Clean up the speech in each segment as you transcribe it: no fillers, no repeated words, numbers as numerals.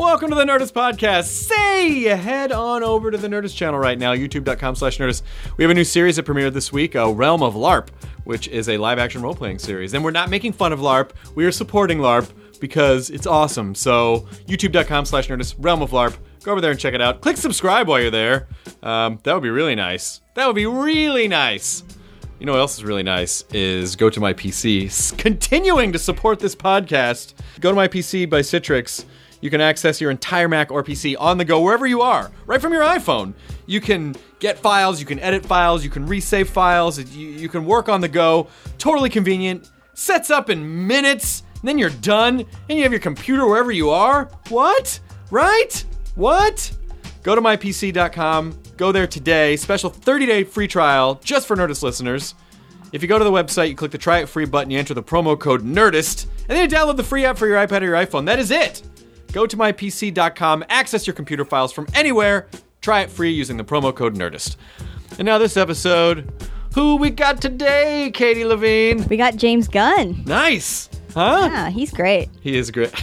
Welcome to the Nerdist Podcast. Say, head on over to the Nerdist channel right now, youtube.com/Nerdist. We have a new series that premiered this week, Realm of LARP, which is a live-action role-playing series. And we're not making fun of LARP. We are supporting LARP because it's awesome. So, youtube.com/Nerdist, Realm of LARP. Go over there and check it out. Click subscribe while you're there. That would be really nice. That would be really nice. You know what else is really nice is Go to My PC, continuing to support this podcast. Go to My PC by Citrix. You can access your entire Mac or PC on the go, wherever you are, right from your iPhone. You can get files, you can edit files, you can resave files, you can work on the go. Totally convenient. Sets up in minutes, and then you're done, and you have your computer wherever you are. What? Right? What? Go to mypc.com. Go there today. Special 30-day free trial just for Nerdist listeners. If you go to the website, you click the Try It Free button, you enter the promo code NERDIST, and then you download the free app for your iPad or your iPhone. That is it. Go to mypc.com, access your computer files from anywhere, try it free using the promo code NERDIST. And now this episode, who we got today, Katie Levine? We got James Gunn. Nice. Huh? Yeah, he's great. He is great.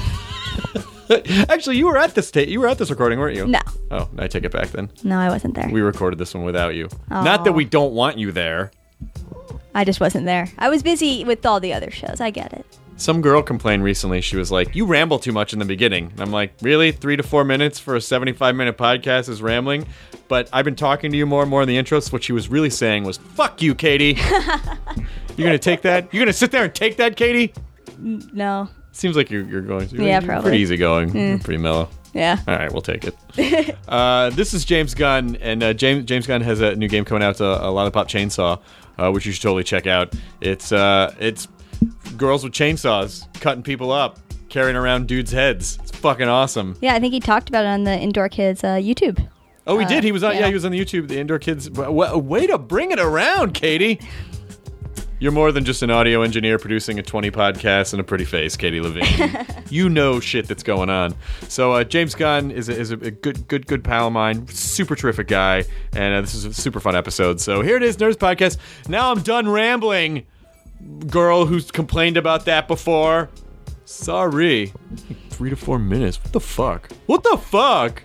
Actually, you were at this recording, weren't you? No. Oh, I take it back then. No, I wasn't there. We recorded this one without you. Oh. Not that we don't want you there. I just wasn't there. I was busy with all the other shows. I get it. Some girl complained recently. She was like, you ramble too much in the beginning. And I'm like, really? 3 to 4 minutes for a 75-minute podcast is rambling? But I've been talking to you more and more in the intro. So what she was really saying was, fuck you, Katie. You're going to take that? You're going to sit there and take that, Katie? No. Seems like you're going to. Yeah, you're probably. Pretty easygoing. You're pretty mellow. Yeah. All right, we'll take it. This is James Gunn, and James Gunn has a new game coming out, a Lollipop Chainsaw, which you should totally check out. It's girls with chainsaws cutting people up, carrying around dudes' heads. It's fucking awesome. Yeah, I think he talked about it on the Indoor Kids YouTube. Oh, he did. He was on. Yeah. Yeah, he was on the YouTube. The Indoor Kids. Way to bring it around, Katie. You're more than just an audio engineer producing a 20 podcasts and a pretty face, Katie Levine. You know shit that's going on. So James Gunn is a good pal of mine, super terrific guy, and this is a super fun episode. So here it is, Nerdist Podcast. Now I'm done rambling. Girl who's complained about that before. Sorry. 3 to 4 minutes. What the fuck? What the fuck?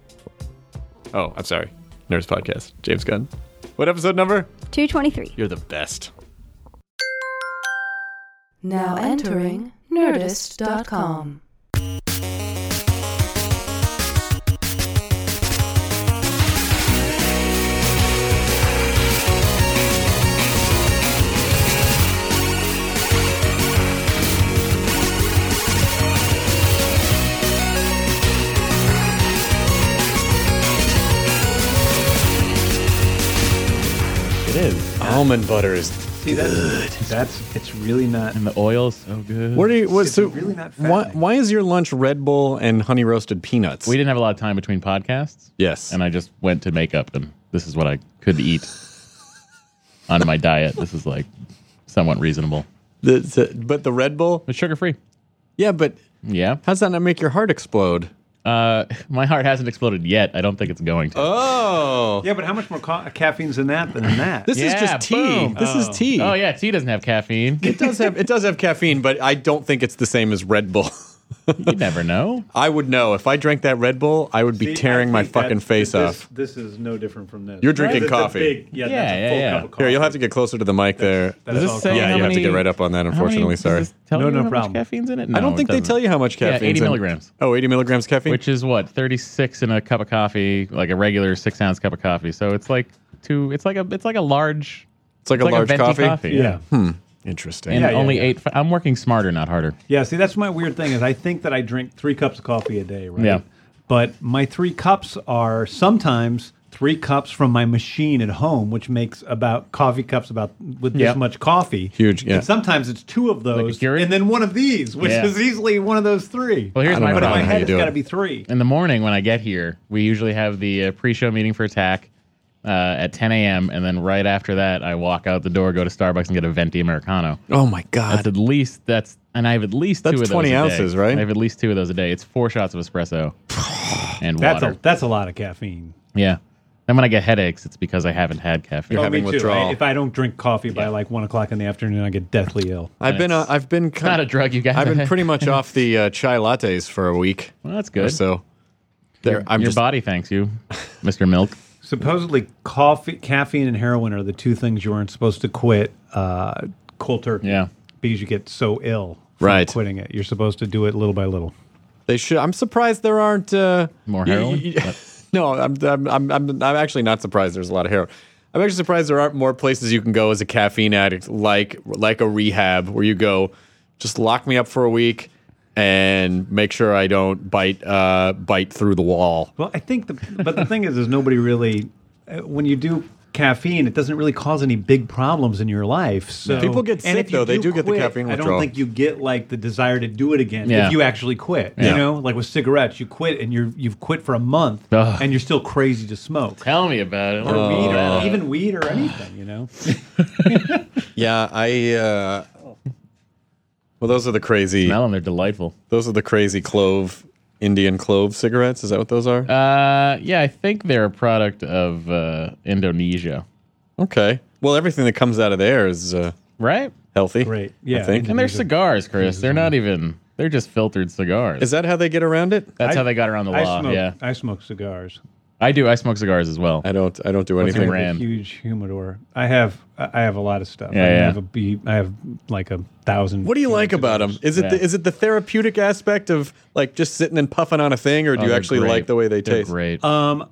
Oh, I'm sorry. Nerdist Podcast. James Gunn. What episode number? 223. You're the best. Now entering Nerdist.com. It is. Almond butter is See, it's really not. And the oil's so good. It's really not fattening. why is your lunch Red Bull and honey roasted peanuts? We didn't have a lot of time between podcasts. Yes. And I just went to makeup, and this is what I could eat on my diet. This is like somewhat reasonable. But the Red Bull? But sugar-free. Yeah, but Yeah. how does that not make your heart explode? My heart hasn't exploded yet. I don't think it's going to. Oh. Yeah, but how much more caffeine's in that than in that? This is just tea. boom. This is tea. Oh, yeah. Tea doesn't have caffeine. It does have caffeine, but I don't think it's the same as Red Bull. You never know. I would know. If I drank that Red Bull, I would be See, tearing I my think fucking face off. This is no different from this. You're drinking That's a coffee. big- that's a full cup of coffee. Here, you'll have to get closer to the mic there. That Does is this all say coffee. Yeah, how you have to many- get right up on that, unfortunately. Does Sorry. this tell No, you no how much problem. caffeine's in it? I don't No, think it they doesn't. tell you how much caffeine. 80 milligrams. Oh, 80 milligrams caffeine? Which is what? 36 in a cup of coffee, like a regular 6-ounce cup of coffee. So it's like it's like a large. it's like a large venti coffee? Yeah. Interesting. And Yeah, only yeah. 8. I'm working smarter, not harder. Yeah, see, that's my weird thing is I think that I drink 3 cups of coffee a day, right? Yeah. But my 3 cups are sometimes 3 cups from my machine at home, which makes about coffee cups with Yeah. this much coffee. Huge, yeah. And sometimes it's 2 of those, Keurig? and then one of these, which Yeah. is easily one of those 3. Well, here's I don't my know But in how my problem. you head, it's do got it. to be 3. In the morning when I get here, we usually have the pre-show meeting for Attack at 10 a.m. And then right after that, I walk out the door, go to Starbucks, and get a venti Americano. Oh, my God. And I have at least 2 That's of those 20 a day. ounces, right? I have at least 2 of those a day. It's 4 shots of espresso and water. That's a lot of caffeine. Yeah. And when I get headaches, it's because I haven't had caffeine. You're Oh, me having too. withdrawal. If I don't drink coffee by like 1 o'clock in the afternoon, I get deathly ill. I've been It's not a drug you got. I've been pretty much off the chai lattes for a week Well, that's or good. so. There, I'm Your just body thanks you, Mr. Milk. Supposedly, coffee, caffeine, and heroin are the two things you aren't supposed to quit cold turkey. Yeah. Because you get so ill from Right. quitting it. You're supposed to do it little by little. they should. I'm surprised there aren't More heroin? No, I'm actually not surprised. There's a lot of heroin. I'm actually surprised there aren't more places you can go as a caffeine addict, like a rehab, where you go, just lock me up for a week and make sure I don't bite through the wall. Well, I think, but the thing is nobody really, when you do caffeine, it doesn't really cause any big problems in your life. So People get and sick, if you though. They do get the quit, caffeine I withdrawal. don't think you get like the desire to do it again Yeah. if you actually quit. Yeah. You know, like with cigarettes, you quit and you've quit for a month Ugh. and you're still crazy to smoke. Tell me about it. Or weed, or even weed or anything. You know. Yeah, well, those are the crazy. Smell them, they're delightful. Those are the crazy Indian clove cigarettes. Is that what those are? Yeah, I think they're a product of Indonesia. Okay. Well, everything that comes out of there is Right? healthy. Great. Yeah, I think. And they're cigars, Chris. They're not even, they're just filtered cigars. Is that how they get around it? That's how they got around the law. Yeah. I smoke cigars. I do. I smoke cigars as well. I don't do I anything. have ran. a huge humidor. I have a lot of stuff. Yeah, I yeah. have a bee. I have like 1,000. What do you like about them? Is it Yeah. is it the therapeutic aspect of like just sitting and puffing on a thing, or do you they're actually great. like the way they They're taste? great.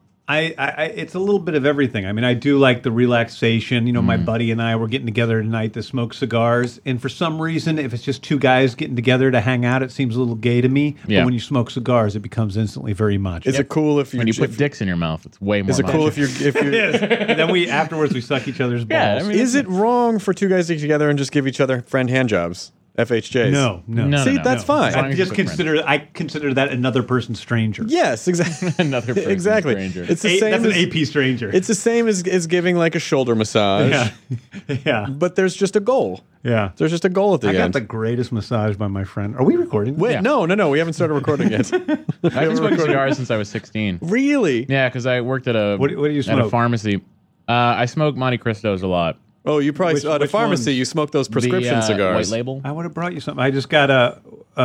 I it's a little bit of everything. I mean, I do like the relaxation. You know, my buddy and I were getting together tonight to smoke cigars, and for some reason, if it's just two guys getting together to hang out, it seems a little gay to me. Yeah. But when you smoke cigars, it becomes instantly very macho. Is it cool if you when you put if- dicks in your mouth, it's way more. Is it cool if you're And then we afterwards we suck each other's balls. Yeah, I mean, Is it wrong for two guys to get together and just give each other friend hand jobs? FHJs? no. No, See, no, that's no. fine. As long I as just you put friend. I consider that another person's stranger. Yes, exactly. Another person exactly. stranger. It's the same That's as an AP stranger. it's the same as giving like a shoulder massage. yeah, yeah, But there's just a goal. yeah. There's just a goal at the I got end. the greatest massage by my friend. Are we recording? Wait, Yeah. no, we haven't started recording yet. I've been smoking cigars since I was 16. Really? Yeah, because I worked at a What do you at a smoke? pharmacy. I smoke Monte Cristos a lot. Oh, you probably Which- at a which pharmacy. ones? You smoke those prescription the, cigars. White label. I would have brought you something. I just got a.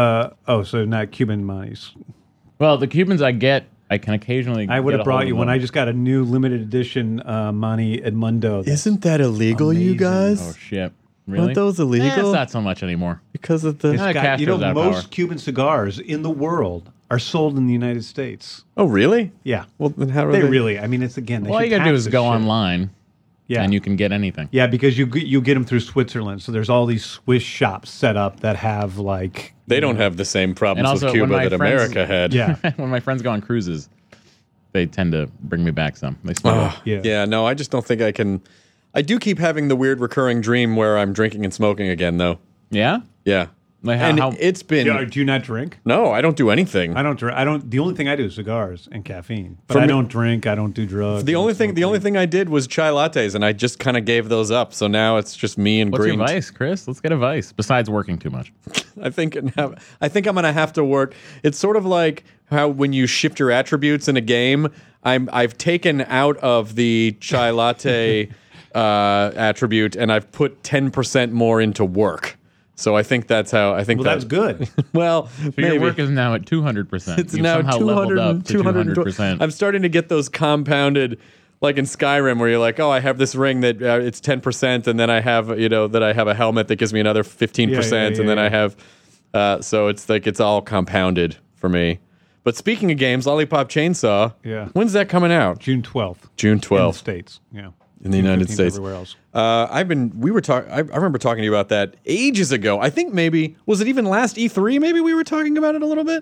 So not Cuban Montes. Well, the Cubans I get, I can occasionally. I would get have a hold brought of you one. them. I just got a new limited edition Monte Edmundo. Isn't that illegal, you amazing. guys? Oh shit! Really? Aren't those illegal? It's not so much anymore. Because of the. It's Not got- you know, Castro's out of most power. Cuban cigars in the world are sold in the United States. Oh, really? Yeah. Well, then how are They really. I mean, it's again. They All should you gotta do tax is this go shit. online, Yeah. and you can get anything. Yeah, because you get them through Switzerland. So there's all these Swiss shops set up that have like. They don't have the same problems And also, with when Cuba my that friends- America had. Yeah. When my friends go on cruises, they tend to bring me back some. They smell. Yeah. Yeah, no, I just don't think I can. I do keep having the weird recurring dream where I'm drinking and smoking again, though. Yeah. Yeah. Like And how it's been. Yeah, do you not drink? No, I don't do anything. I don't drink. I don't. The only thing I do is cigars and caffeine. But For I me- don't drink. I don't do drugs. The I only don't thing, smoke the only weed. thing I did was chai lattes, and I just kind of gave those up. So now it's just me and what's green. your vice, Chris? Let's get a vice. Besides working too much. I think I'm gonna have to work. It's sort of like how when you shift your attributes in a game. I've taken out of the chai latte attribute, and I've put 10% more into work. So I think that's how I think. Well, that's good. Well, So maybe. your work is now at 200%. It's You've now somehow 200, leveled up to 200%. I'm starting to get those compounded, like in Skyrim, where you're like, oh, I have this ring that it's 10%, and then I have, that I have a helmet that gives me another 15%, and then I have, so it's like it's all compounded for me. But speaking of games, Lollipop Chainsaw, Yeah. when's that coming out? June 12th. June In the 12th States. Yeah. in the June United 15th States. Everywhere else. I remember talking to you about that ages ago. I think maybe was it even last E3? Maybe we were talking about it a little bit.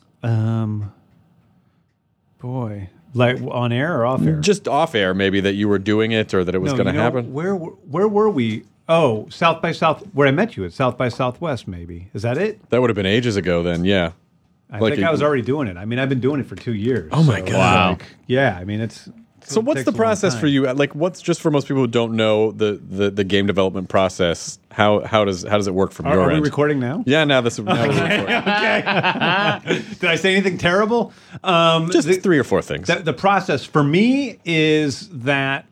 Boy. Like on air or off air? Just off air, maybe that you were doing it or that it was No, going to you know, happen. Where were we? Oh, South by South. Where I met you at South by Southwest. Maybe is that it? That would have been ages ago then. Yeah. I Like think a- I was already doing it. I mean, I've been doing it for 2 years. Oh my so God. it's Wow. like- yeah, I mean it's So it what's takes the a long process time. for you? Like, what's just for most people who don't know the game development process? How does it work from your Are we end? recording now? Yeah, now we're recording. Did I say anything terrible? Just 3 or 4 things. The process for me is that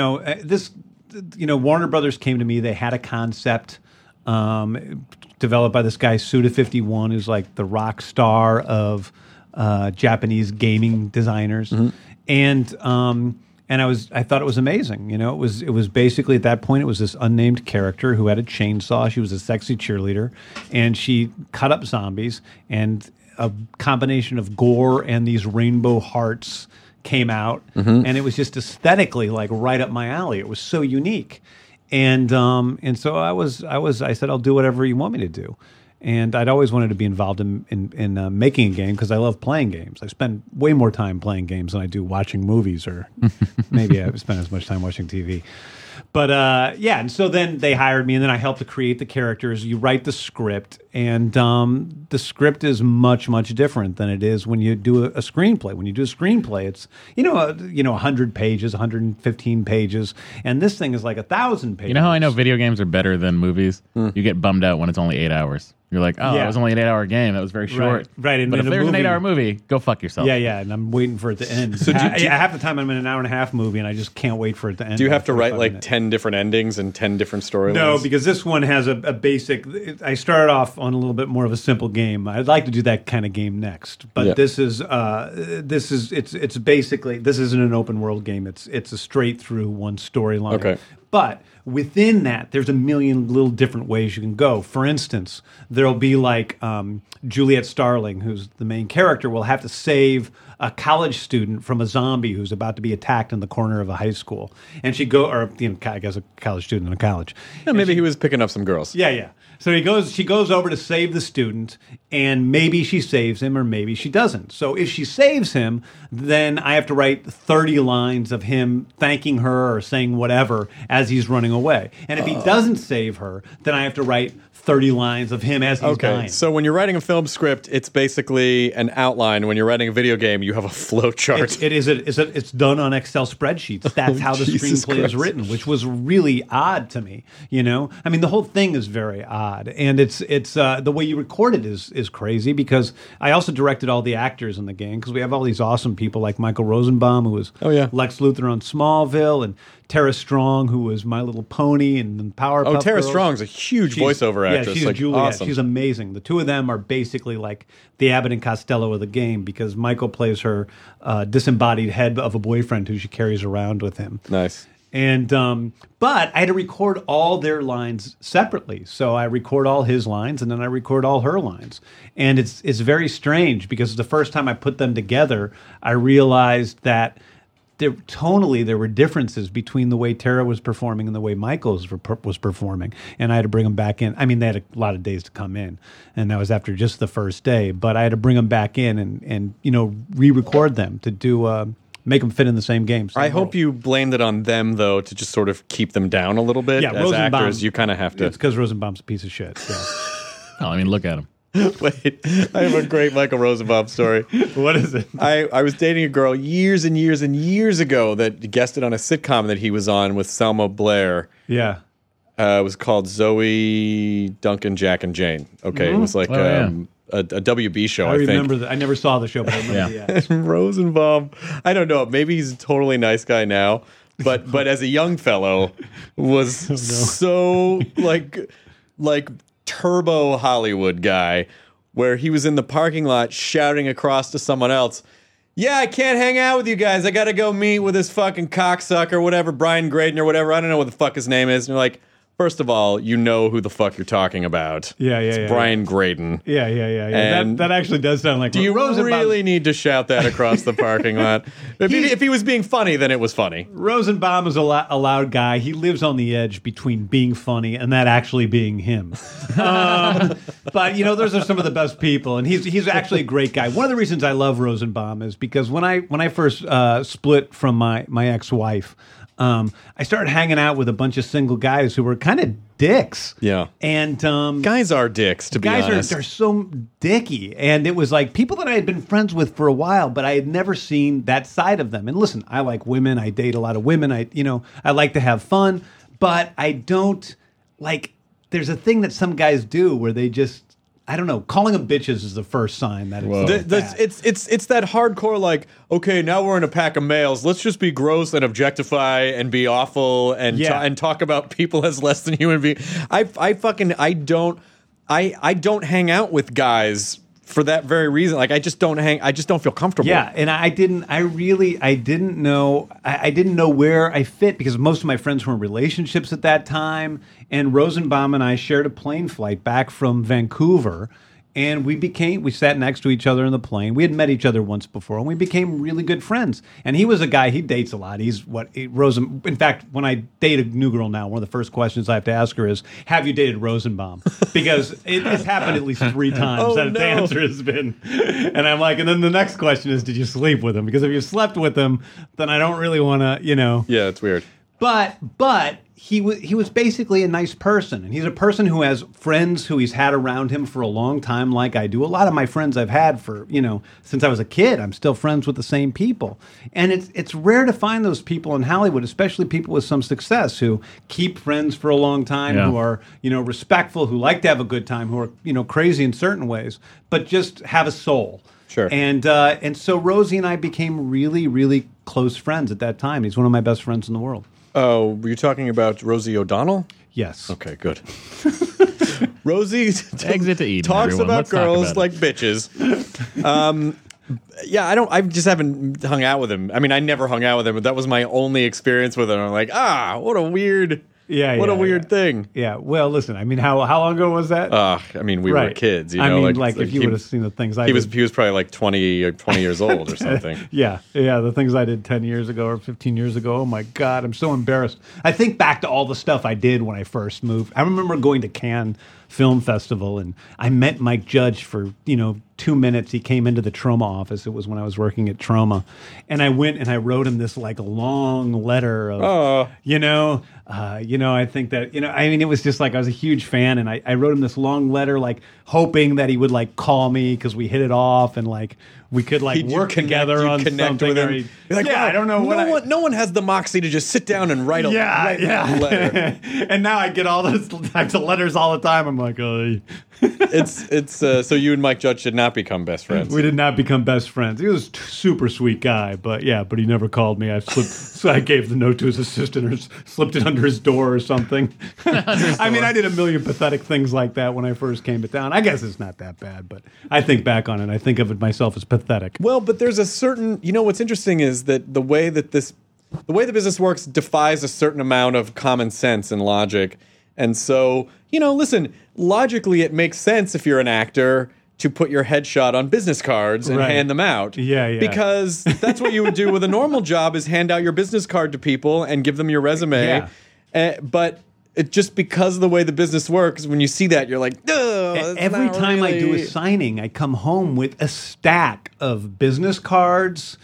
Warner Brothers came to me. They had a concept developed by this guy Suda51, who's like the rock star of Japanese gaming designers, and I thought it was amazing. It was basically at that point it was this unnamed character who had a chainsaw. She was a sexy cheerleader, and she cut up zombies, and a combination of gore and these rainbow hearts came out, and it was just aesthetically like right up my alley. It was so unique, and so I said, I'll do whatever you want me to do. And I'd always wanted to be involved in making a game because I love playing games. I spend way more time playing games than I do watching movies, or maybe I spend as much time watching TV. But and so then they hired me, and then I helped to create the characters. You write the script, and the script is much, much different than it is when you do a screenplay. When you do a screenplay, it's 100 pages, 115 pages, and this thing is like 1,000 pages. You know how I know video games are better than movies? You get bummed out when it's only 8 hours. You're like, oh, it was only an 8-hour game. That was very short. Right. But if there's an 8-hour movie, go fuck yourself. Yeah, and I'm waiting for it to end. So half the time I'm in an hour and a half movie, and I just can't wait for it to end. Do you have to write 45 minutes. 10 different endings and 10 different storylines? No, because this one has a basic. I started off on a little bit more of a simple game. I'd like to do that kind of game next, but this is it's basically, this isn't an open world game. It's a straight through one storyline. Okay. But within that, there's a million little different ways you can go. For instance, there'll be like Juliet Starling, who's the main character, will have to save a college student from a zombie who's about to be attacked in the corner of a high school. And I guess a college student in a college. Yeah, maybe he was picking up some girls. Yeah. So she goes over to save the student, and maybe she saves him or maybe she doesn't. So if she saves him, then I have to write 30 lines of him thanking her or saying whatever as he's running away. And if he doesn't save her, then I have to write 30 lines of him as he's dying. So when you're writing a film script, it's basically an outline. When you're writing a video game, you have a flow chart. It's done on Excel spreadsheets. That's how the Jesus screenplay is Christ. written, which was really odd to me. I mean, the whole thing is very odd, and it's the way you record it is crazy, because I also directed all the actors in the game, because we have all these awesome people like Michael Rosenbaum, who was Lex Luthor on Smallville, and Tara Strong, who was My Little Pony and Powerpuff Girls. Tara Strong's a huge voiceover actress. Yeah, she's like, Juliet. awesome. She's amazing. The two of them are basically like the Abbott and Costello of the game, because Michael plays her disembodied head of a boyfriend who she carries around with him. Nice. And but I had to record all their lines separately. So I record all his lines, and then I record all her lines. And it's very strange, because the first time I put them together, I realized that tonally there were differences between the way Tara was performing and the way Michael was performing, and I had to bring them back in. I mean, they had a lot of days to come in, and that was after just the first day, but I had to bring them back in and re-record them to do make them fit in the same game. I hope you blamed it on them, though, to just sort of keep them down a little bit. Yeah, as Rosenbaum, actors, you kind of have to. It's because Rosenbaum's a piece of shit. Yeah. Oh, I mean, look at him. Wait, I have a great Michael Rosenbaum story. What is it? I was dating a girl years and years and years ago that guested on a sitcom that he was on with Selma Blair. Yeah. It was called Zoe, Duncan, Jack, and Jane. Okay, it was like a WB show, I think. I remember that. I never saw the show, but I remember the ads. Rosenbaum, I don't know, maybe he's a totally nice guy now, but as a young fellow was so like turbo Hollywood guy, where he was in the parking lot shouting across to someone else, "Yeah, I can't hang out with you guys. I gotta go meet with this fucking cocksucker, whatever, Brian Graydon or whatever. I don't know what the fuck his name is." And you're like, first of all, you know who the fuck you're talking about. It's Brian Graydon. Yeah. And that actually does sound like. Do you really need to shout that across the parking lot? If he was being funny, then it was funny. Rosenbaum is a loud guy. He lives on the edge between being funny and that actually being him. But those are some of the best people, and he's actually a great guy. One of the reasons I love Rosenbaum is because when I first split from my ex-wife, I started hanging out with a bunch of single guys who were kind of dicks. Yeah. And Guys are dicks, to be honest. They're so dicky. And it was like people that I had been friends with for a while, but I had never seen that side of them. And listen, I like women. I date a lot of women. I like to have fun, but I don't like, there's a thing that some guys do where they just, I don't know, calling them bitches is the first sign that it's It's that hardcore, like, okay, now we're in a pack of males. Let's just be gross and objectify and be awful and and talk about people as less than human beings. I don't hang out with guys for that very reason. Like, I just don't feel comfortable. Yeah, and I didn't know where I fit because most of my friends were in relationships at that time. And Rosenbaum and I shared a plane flight back from Vancouver, and we sat next to each other in the plane. We had met each other once before, and we became really good friends. And he was a guy, he dates a lot. In fact, when I date a new girl now, one of the first questions I have to ask her is, have you dated Rosenbaum? Because it's happened at least 3 times that the answer has been. And I'm like, and then the next question is, did you sleep with him? Because if you slept with him, then I don't really want to, Yeah, it's weird. But he was basically a nice person, and he's a person who has friends who he's had around him for a long time, like I do. A lot of my friends I've had for since I was a kid. I'm still friends with the same people, and it's rare to find those people in Hollywood, especially people with some success who keep friends for a long time, who are respectful, who like to have a good time, who are crazy in certain ways, but just have a soul. Sure. And so Rosie and I became really, really close friends at that time. He's one of my best friends in the world. Oh, were you talking about Rosie O'Donnell? Yes. Okay, good. Rosie Exit to Eden, talks everyone. about Let's talk girls about like bitches. I just haven't hung out with him. I mean, I never hung out with him, but that was my only experience with him. I'm like, what a weird... What a weird thing. Yeah. Well, listen. I mean, how long ago was that? I mean, we were kids. I mean, like if you would have seen the things I did. He was probably like 20 or 20 years old or something. Yeah. The things I did 10 years ago or 15 years ago. Oh my God, I'm so embarrassed. I think back to all the stuff I did when I first moved. I remember going to Cannes Film Festival, and I met Mike Judge for 2 minutes. He came into the Troma office. It was when I was working at Troma, and I went and I wrote him this like long letter of I think that I mean, it was just like I was a huge fan, and I wrote him this long letter, like hoping that he would like call me because we hit it off and like we could like work together on something. With him. You're like, I don't know no one has the moxie to just sit down and write a letter. And now I get all those types of letters all the time. I'm like, oh. It's so you and Mike Judge did not become best friends. We did not become best friends. He was a super sweet guy, but he never called me. So I gave the note to his assistant or slipped it under his door or something. I mean, I did a million pathetic things like that when I first came to town. I guess it's not that bad, but I think back on it, I think of it myself as pathetic. Well, but there's a certain, what's interesting is that the way the business works defies a certain amount of common sense and logic. And so, listen, logically it makes sense if you're an actor to put your headshot on business cards and hand them out. Yeah. Because that's what you would do with a normal job, is hand out your business card to people and give them your resume. Yeah. But it just because of the way the business works, when you see that, you're like, ugh. Every time I do a signing, I come home with a stack of business cards,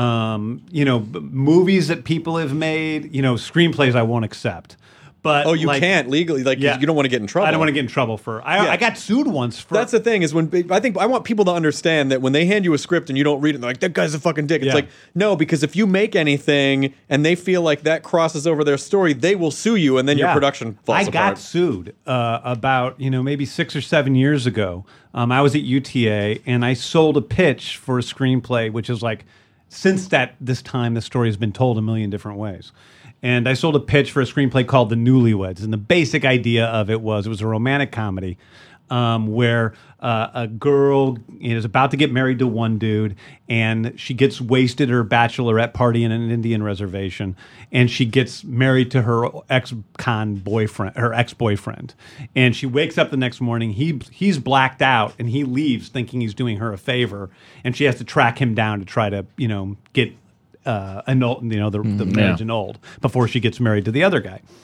movies that people have made, screenplays I won't accept. But you can't legally, you don't want to get in trouble. I don't want to get in trouble for. I got sued once for. That's the thing is I want people to understand that when they hand you a script and you don't read it, they're like, that guy's a fucking dick. It's like, no, because if you make anything and they feel like that crosses over their story, they will sue you, and then your production falls apart. I got sued about maybe 6 or 7 years ago. I was at UTA and I sold a pitch for a screenplay, which is like, since this time, the story has been told a million different ways. And I sold a pitch for a screenplay called The Newlyweds. And the basic idea of it was a romantic comedy where a girl is about to get married to one dude, and she gets wasted at her bachelorette party in an Indian reservation, and she gets married to her ex-boyfriend. And she wakes up the next morning, he's blacked out, and he leaves thinking he's doing her a favor, and she has to track him down to try to, get annulled, the marriage annulled before she gets married to the other guy.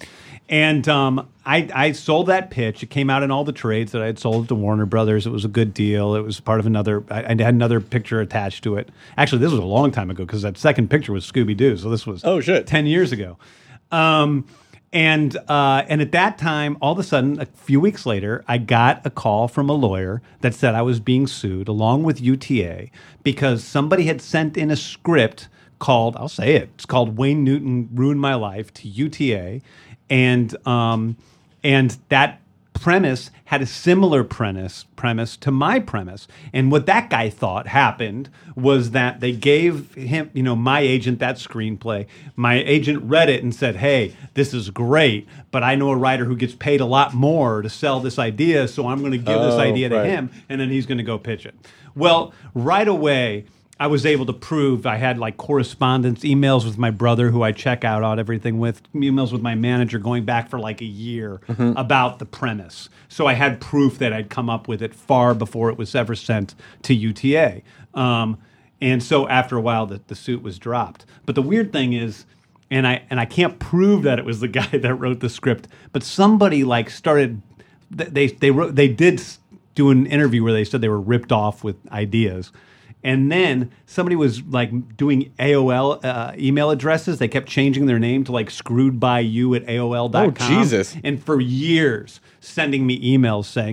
And I sold that pitch. It came out in all the trades that I had sold to Warner Brothers. It was a good deal. It was part of another. I had another picture attached to it. Actually, this was a long time ago because that second picture was Scooby-Doo. So this was 10 years ago. And at that time, all of a sudden, a few weeks later, I got a call from a lawyer that said I was being sued along with UTA because somebody had sent in a script called, I'll say it, it's called Wayne Newton Ruined My Life to UTA. And that premise had a similar premise to my premise. And what that guy thought happened was that they gave him, my agent, that screenplay. My agent read it and said, hey, this is great, but I know a writer who gets paid a lot more to sell this idea, so I'm going to give this idea to him, and then he's going to go pitch it. Well, right away, I was able to prove I had like correspondence, emails with my brother who I check out on everything with, emails with my manager going back for like a year about the premise. So I had proof that I'd come up with it far before it was ever sent to UTA. And so after a while, the suit was dropped. But the weird thing is, and I can't prove that it was the guy that wrote the script, but somebody like started, they did do an interview where they said they were ripped off with ideas. And then somebody was like doing AOL email addresses. They kept changing their name to like screwedbyyou@AOL.com. Oh, Jesus. And for years sending me emails saying,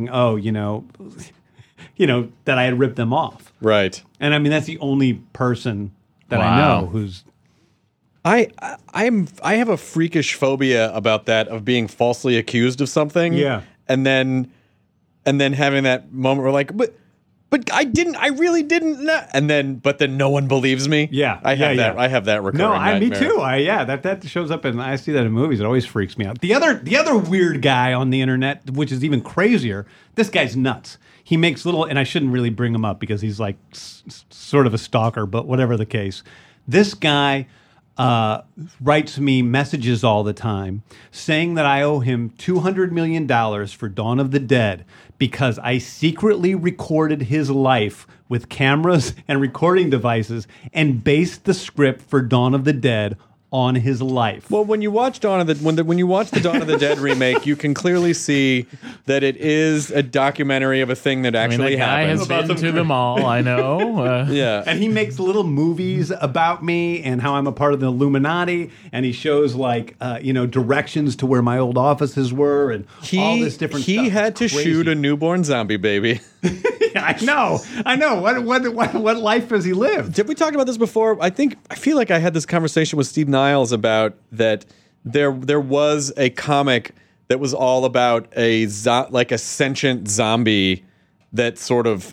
that I had ripped them off. Right. And I mean, that's the only person that I know who's... I have a freakish phobia about that, of being falsely accused of something. Yeah. And then having that moment where like, but I really didn't. But then no one believes me. Yeah. I have that. I have that recurring me nightmare. too. That shows up, and I see that in movies. It always freaks me out. The other weird guy on the internet, which is even crazier, this guy's nuts. He makes little, and I shouldn't really bring him up because he's like sort of a stalker, but whatever the case. This guy writes me messages all the time saying that I owe him $200 million for Dawn of the Dead because I secretly recorded his life with cameras and recording devices and based the script for Dawn of the Dead on his life. Well, when you watch when you watch the Dawn of the Dead remake, you can clearly see that it is a documentary of a thing that actually happened. That guy has been to them all, I know. Yeah. And he makes little movies about me and how I'm a part of the Illuminati, and he shows like directions to where my old offices were and all this different stuff. He had to It's crazy. shoot a newborn zombie baby. I know. What life has he lived? Did we talk about this before? I feel like I had this conversation with Steve Niles about that. There was a comic that was all about a sentient zombie that sort of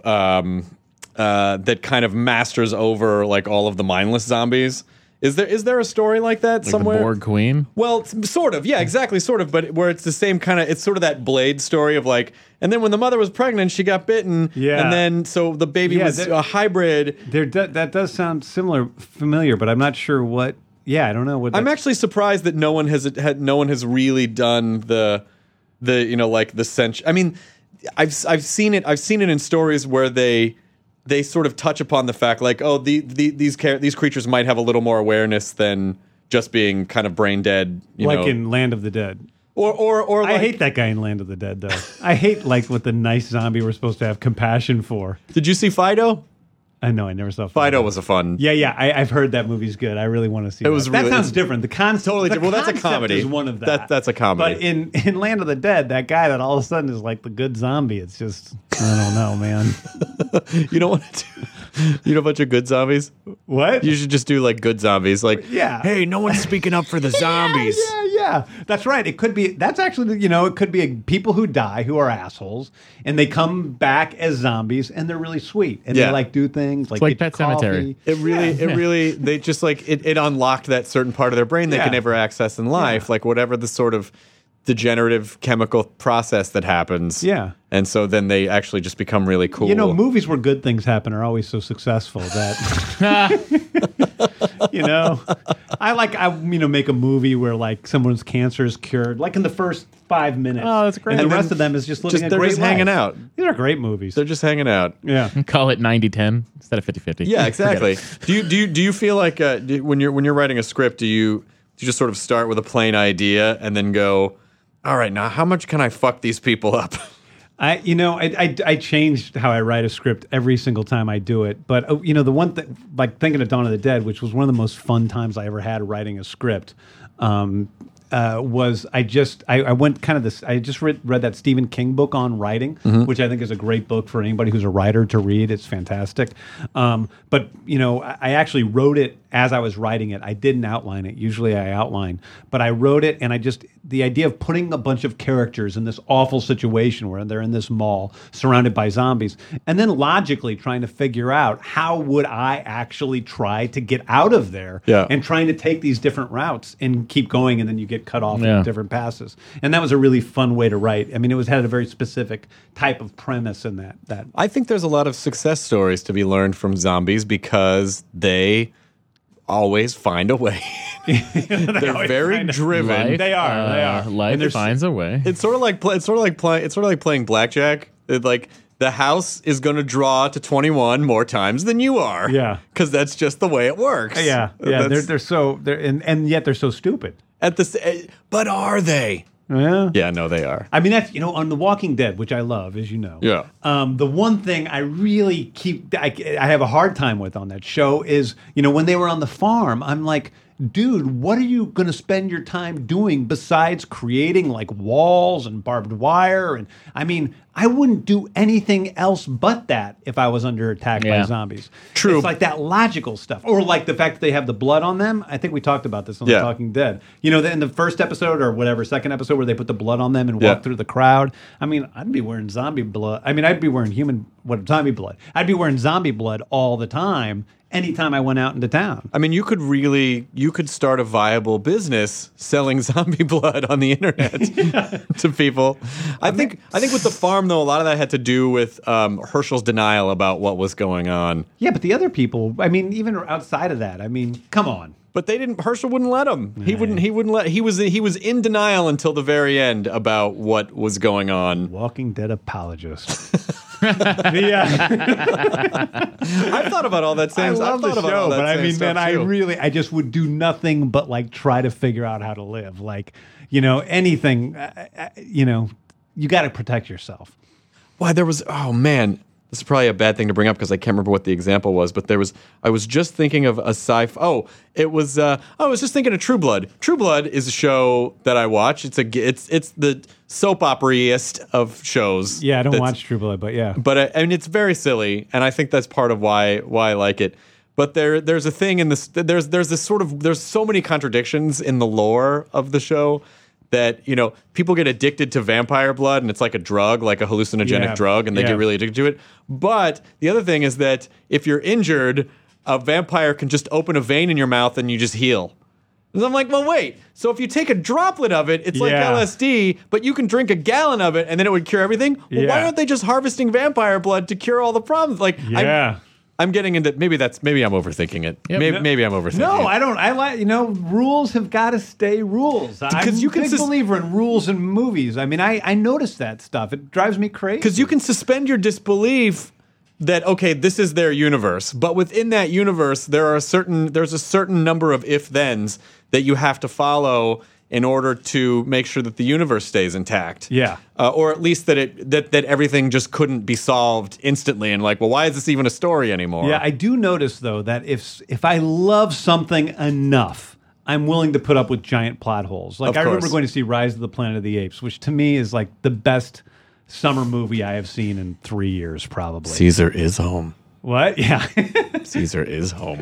that kind of masters over like all of the mindless zombies. Is there a story like that somewhere? The Borg Queen? Well, sort of, yeah, exactly, sort of, but where it's the same kind of, it's sort of that Blade story of like, and then when the mother was pregnant, she got bitten, and then so the baby was a hybrid. That does sound familiar, but I'm not sure what. Yeah, I don't know what. I'm actually surprised that no one has really done the I mean, I've seen it in stories where they sort of touch upon the fact like, oh, these creatures might have a little more awareness than just being kind of brain dead, in Land of the Dead. Or I hate that guy in Land of the Dead though. I hate like what the nice zombie we're supposed to have compassion for. Did you see Fido? I know, I never saw Fido. Was a fun. Yeah, I've heard that movie's good. I really want to see it. That sounds different. The concept totally different. Well, that's a concept comedy. is one of that. That's a comedy. But in Land of the Dead, that guy that all of a sudden is like the good zombie. It's just I don't know, man. You don't want to do. You know a bunch of good zombies? What? You should just do like good zombies. Like, hey, no one's speaking up for the zombies. Yeah. That's right. It could be. That's actually. It could be people who die who are assholes, and they come back as zombies, and they're really sweet, and they like do things like like get Pet Sematary. It really. They just like it unlocked that certain part of their brain they can never access in life, like whatever the sort of degenerative chemical process that happens. Yeah. And so then they actually just become really cool. Movies where good things happen are always so successful that I make a movie where like someone's cancer is cured, like in the first 5 minutes. Oh, that's great. And the And rest of them is just living a they're great just life. hanging out. These are great movies. They're just hanging out. Yeah. Call it 90-10 instead of 50-50. Yeah, exactly. Do you feel like when you're writing a script, do you just sort of start with a plain idea and then go, all right, now how much can I fuck these people up? I changed how I write a script every single time I do it. But the one thing, like thinking of Dawn of the Dead, which was one of the most fun times I ever had writing a script, was I just read that Stephen King book on writing, which I think is a great book for anybody who's a writer to read. It's fantastic. But I actually wrote it as I was writing it. I didn't outline it. Usually I outline, but I wrote it, and the idea of putting a bunch of characters in this awful situation where they're in this mall surrounded by zombies, and then logically trying to figure out how would I actually try to get out of there, and trying to take these different routes and keep going, and then you get cut off in different passes. And that was a really fun way to write. I mean, had a very specific type of premise in that. I think there's a lot of success stories to be learned from zombies because they always find a way. They're very driven. Life, They are. Life finds a way. It's sort of like playing blackjack. Like the house is going to draw to 21 more times than you are. Yeah, because that's just the way it works. Yeah. And yet they're so stupid. But are they? Yeah, no, they are. I mean, that's on The Walking Dead, which I love, as you know. Yeah. The one thing I really I have a hard time with on that show is, when they were on the farm, I'm like, dude, what are you going to spend your time doing besides creating like walls and barbed wire? And I mean, I wouldn't do anything else but that if I was under attack by zombies. True. It's like that logical stuff. Or like the fact that they have the blood on them. I think we talked about this on The Talking Dead. In the first episode or whatever, second episode where they put the blood on them and walk through the crowd. I mean, I'd be wearing zombie blood. I mean, I'd be wearing zombie blood. I'd be wearing zombie blood all the time. Anytime I went out into town. I mean, you could start a viable business selling zombie blood on the internet to people. I think with the farm, though, a lot of that had to do with Herschel's denial about what was going on. Yeah, but the other people, I mean, even outside of that, I mean, come on. But Herschel wouldn't let him. He was in denial until the very end about what was going on. Walking Dead apologist. I've thought about all that same stuff. I love the show, but I mean, man, I just would do nothing but like try to figure out how to live. Like, anything, you got to protect yourself. Why oh man. This is probably a bad thing to bring up because I can't remember what the example was, but I was just thinking of a sci-fi. I was just thinking of True Blood. True Blood is a show that I watch. It's the soap opera-iest of shows. Yeah, I don't watch True Blood, but yeah. But I mean, it's very silly, and I think that's part of why I like it. But there's a thing in this. There's so many contradictions in the lore of the show that people get addicted to vampire blood, and it's like a drug, like a hallucinogenic drug, and they get really addicted to it. But the other thing is that if you're injured, a vampire can just open a vein in your mouth and you just heal. And I'm like, well, wait. So if you take a droplet of it, it's like LSD, but you can drink a gallon of it and then it would cure everything? Well, why aren't they just harvesting vampire blood to cure all the problems? Like, I'm getting into maybe I'm overthinking it. Yep. Maybe I'm overthinking it. No, I don't. I like rules have got to stay rules. I'm a big believer in rules in movies. I mean, I notice that stuff. It drives me crazy. Because you can suspend your disbelief that this is their universe, but within that universe there's a certain number of if-thens that you have to follow in order to make sure that the universe stays intact. Yeah. Or at least that everything just couldn't be solved instantly and why is this even a story anymore? Yeah, I do notice, though, that if I love something enough, I'm willing to put up with giant plot holes. Like, I remember going to see Rise of the Planet of the Apes, which to me is like the best summer movie I have seen in 3 years, probably. Caesar is home. What? Yeah. Caesar is home.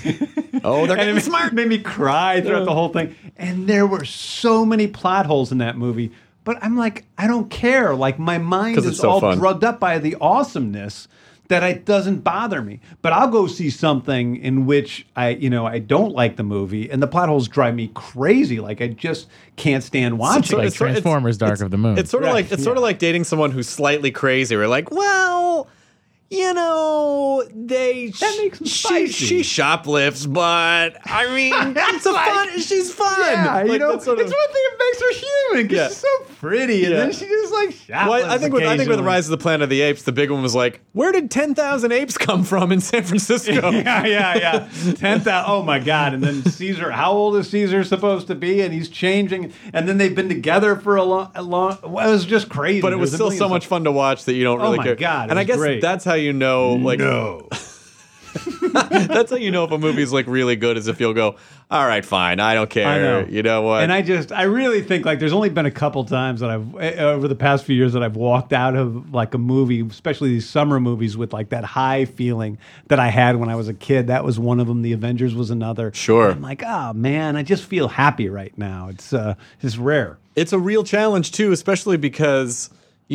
Oh, they're getting smart. It made me cry throughout the whole thing. And there were so many plot holes in that movie. But I'm like, I don't care. Like, my mind is so all fun. drugged up by the awesomeness that it doesn't bother me. But I'll go see something in which I don't like the movie, and the plot holes drive me crazy. Like, I just can't stand watching. Like Transformers: Dark of the Moon. It's sort of like dating someone who's slightly crazy. We're like, well, That makes them spicy. She shoplifts, but I mean, it's a fun. She's fun. Yeah, Like, it's that's sort of- one thing that makes her human because Yeah. she's so pretty, and Yeah. then she just like shoplifts. Well, I think with occasionally. Rise of the Planet of the Apes, the big one was like, where did 10,000 apes come from in San Francisco? yeah. 10,000. Oh my God! And then Caesar. How old is Caesar supposed to be? And he's changing. And then they've been together for a long. Well, it was just crazy. But it was There's a still million so stuff. much fun to watch that you don't really my care. God, it and I was guess great. that's how you know, like, No. that's how you know if a movie's like really good, is if you'll go, all right, fine, I don't care. I know. You know what? And I really think like there's only been a couple times that I've over the past few years that I've walked out of like a movie, especially these summer movies, with like that high feeling that I had when I was a kid. That was one of them. The Avengers was another. Sure. I'm like, oh man, I just feel happy right now. It's rare. It's a real challenge too, especially because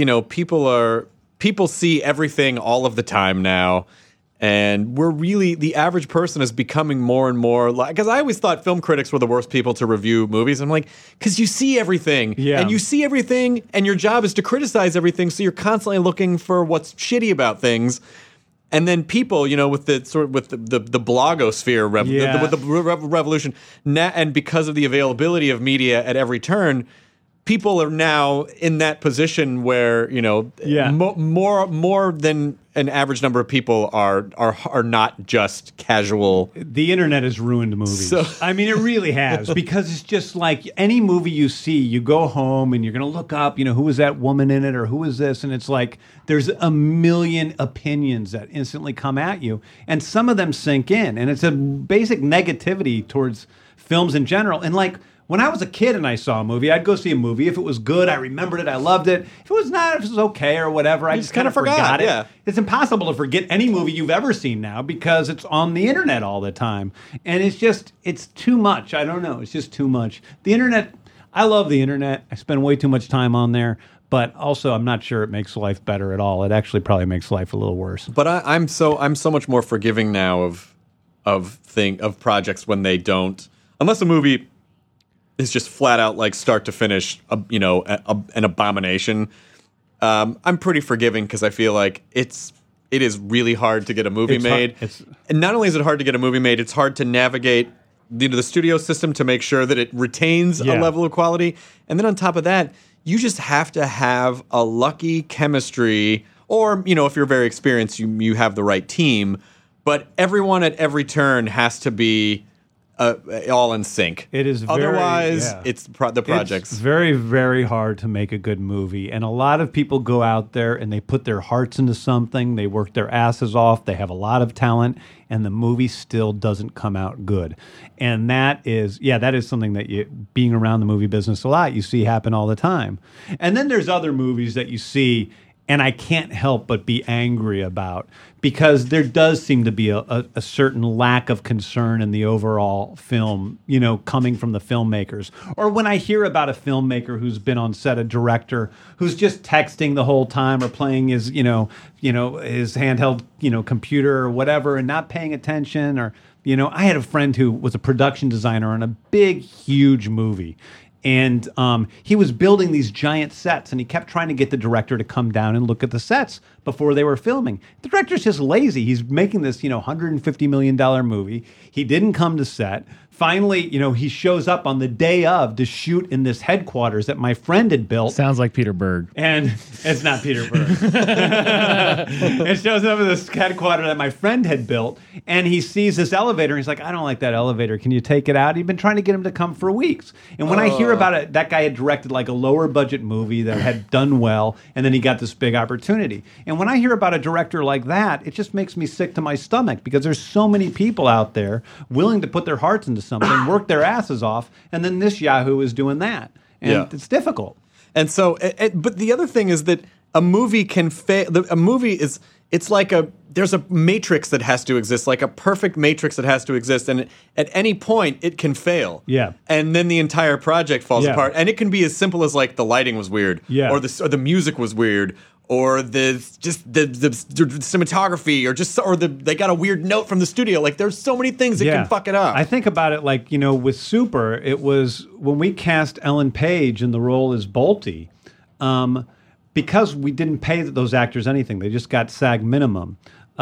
people see everything all of the time now. And the average person is becoming more and more like, because I always thought film critics were the worst people to review movies. I'm like, because you see everything, Yeah. and you see everything, and your job is to criticize everything, so you're constantly looking for what's shitty about things. And then people, with the blogosphere, Yeah. with the revolution, and because of the availability of media at every turn, people are now in that position where Yeah. more than an average number of people are not just casual. The internet has ruined movies. So- I mean, it really has, because it's just like any movie you see, you go home and you're going to look up, who was that woman in it or who is this? And it's like there's a million opinions that instantly come at you, and some of them sink in. And it's a basic negativity towards films in general. And like, when I was a kid and I saw a movie, I'd go see a movie. If it was good, I remembered it, I loved it. If it was not, if it was okay or whatever, I just kind of forgot it. yeah. It's impossible to forget any movie you've ever seen now because it's on the internet all the time. And it's too much. I don't know. It's just too much. The internet, I love the internet. I spend way too much time on there. But also, I'm not sure it makes life better at all. It actually probably makes life a little worse. But I'm so much more forgiving now of projects when they don't, unless a movie is just flat out like start to finish, an abomination. I'm pretty forgiving because I feel like it is really hard to get a movie It's made. hard- And not only is it hard to get a movie made, it's hard to navigate the studio system to make sure that it retains a Yeah. level of quality. And then on top of that, you just have to have a lucky chemistry, or if you're very experienced, you have the right team. But everyone at every turn has to be all in sync. It is very- Otherwise, yeah. it's the projects. It's very, very hard to make a good movie. And a lot of people go out there and they put their hearts into something. They work their asses off. They have a lot of talent. And the movie still doesn't come out good. And that is something that being around the movie business a lot, you see happen all the time. And then there's other movies that you see and I can't help but be angry about, because there does seem to be a certain lack of concern in the overall film, coming from the filmmakers. Or when I hear about a filmmaker who's been on set, a director who's just texting the whole time or playing his, his handheld, computer or whatever, and not paying attention. Or, I had a friend who was a production designer on a big, huge movie. And he was building these giant sets, and he kept trying to get the director to come down and look at the sets before they were filming. The director's just lazy. He's making this, $150 million movie. He didn't come to set. Finally, he shows up on the day of to shoot in this headquarters that my friend had built. Sounds like Peter Berg. And it's not Peter Berg. It shows up at this headquarters that my friend had built, and he sees this elevator, and he's like, I don't like that elevator. Can you take it out? He'd been trying to get him to come for weeks. And when I hear about it, that guy had directed like a lower budget movie that had done well, and then he got this big opportunity. And when I hear about a director like that, it just makes me sick to my stomach, because there's so many people out there willing to put their hearts into something, work their asses off, and then this Yahoo is doing that. And it's difficult. And so, but the other thing is that a movie can fail. A movie is, it's like there's a matrix that has to exist, like a perfect matrix that has to exist. And at any point, it can fail. Yeah. And then the entire project falls apart. And it can be as simple as like the lighting was weird. Yeah. Or the music was weird. Or the cinematography, or they got a weird note from the studio. Like, there's so many things that can fuck it up. I think about it like, with Super, it was when we cast Ellen Page in the role as Bolte. because we didn't pay those actors anything, they just got SAG minimum.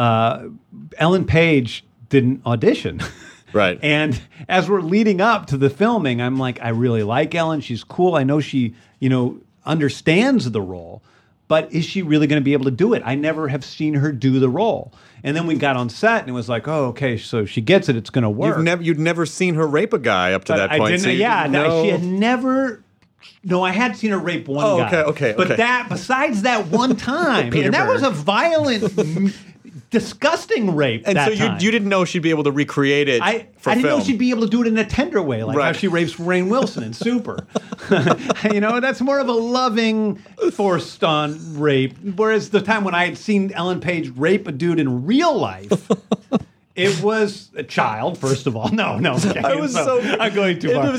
Ellen Page didn't audition. Right. And as we're leading up to the filming, I'm like, I really like Ellen. She's cool. I know she, understands the role. But is she really going to be able to do it? I never have seen her do the role. And then we got on set, and it was like, oh, okay, so she gets it. It's going to work. You'd never seen her rape a guy up to that point. I didn't. So She had never. No, I had seen her rape one guy. Okay. But besides that one time, and that was a violent, disgusting rape. And that so time. you didn't know she'd be able to recreate it for I didn't film. know she'd be able to do it in a tender way, like how she rapes Rainn Wilson in Super. That's more of a loving, forced-on rape. Whereas the time when I had seen Ellen Page rape a dude in real life, it was a child. First of all, no. I'm going too far.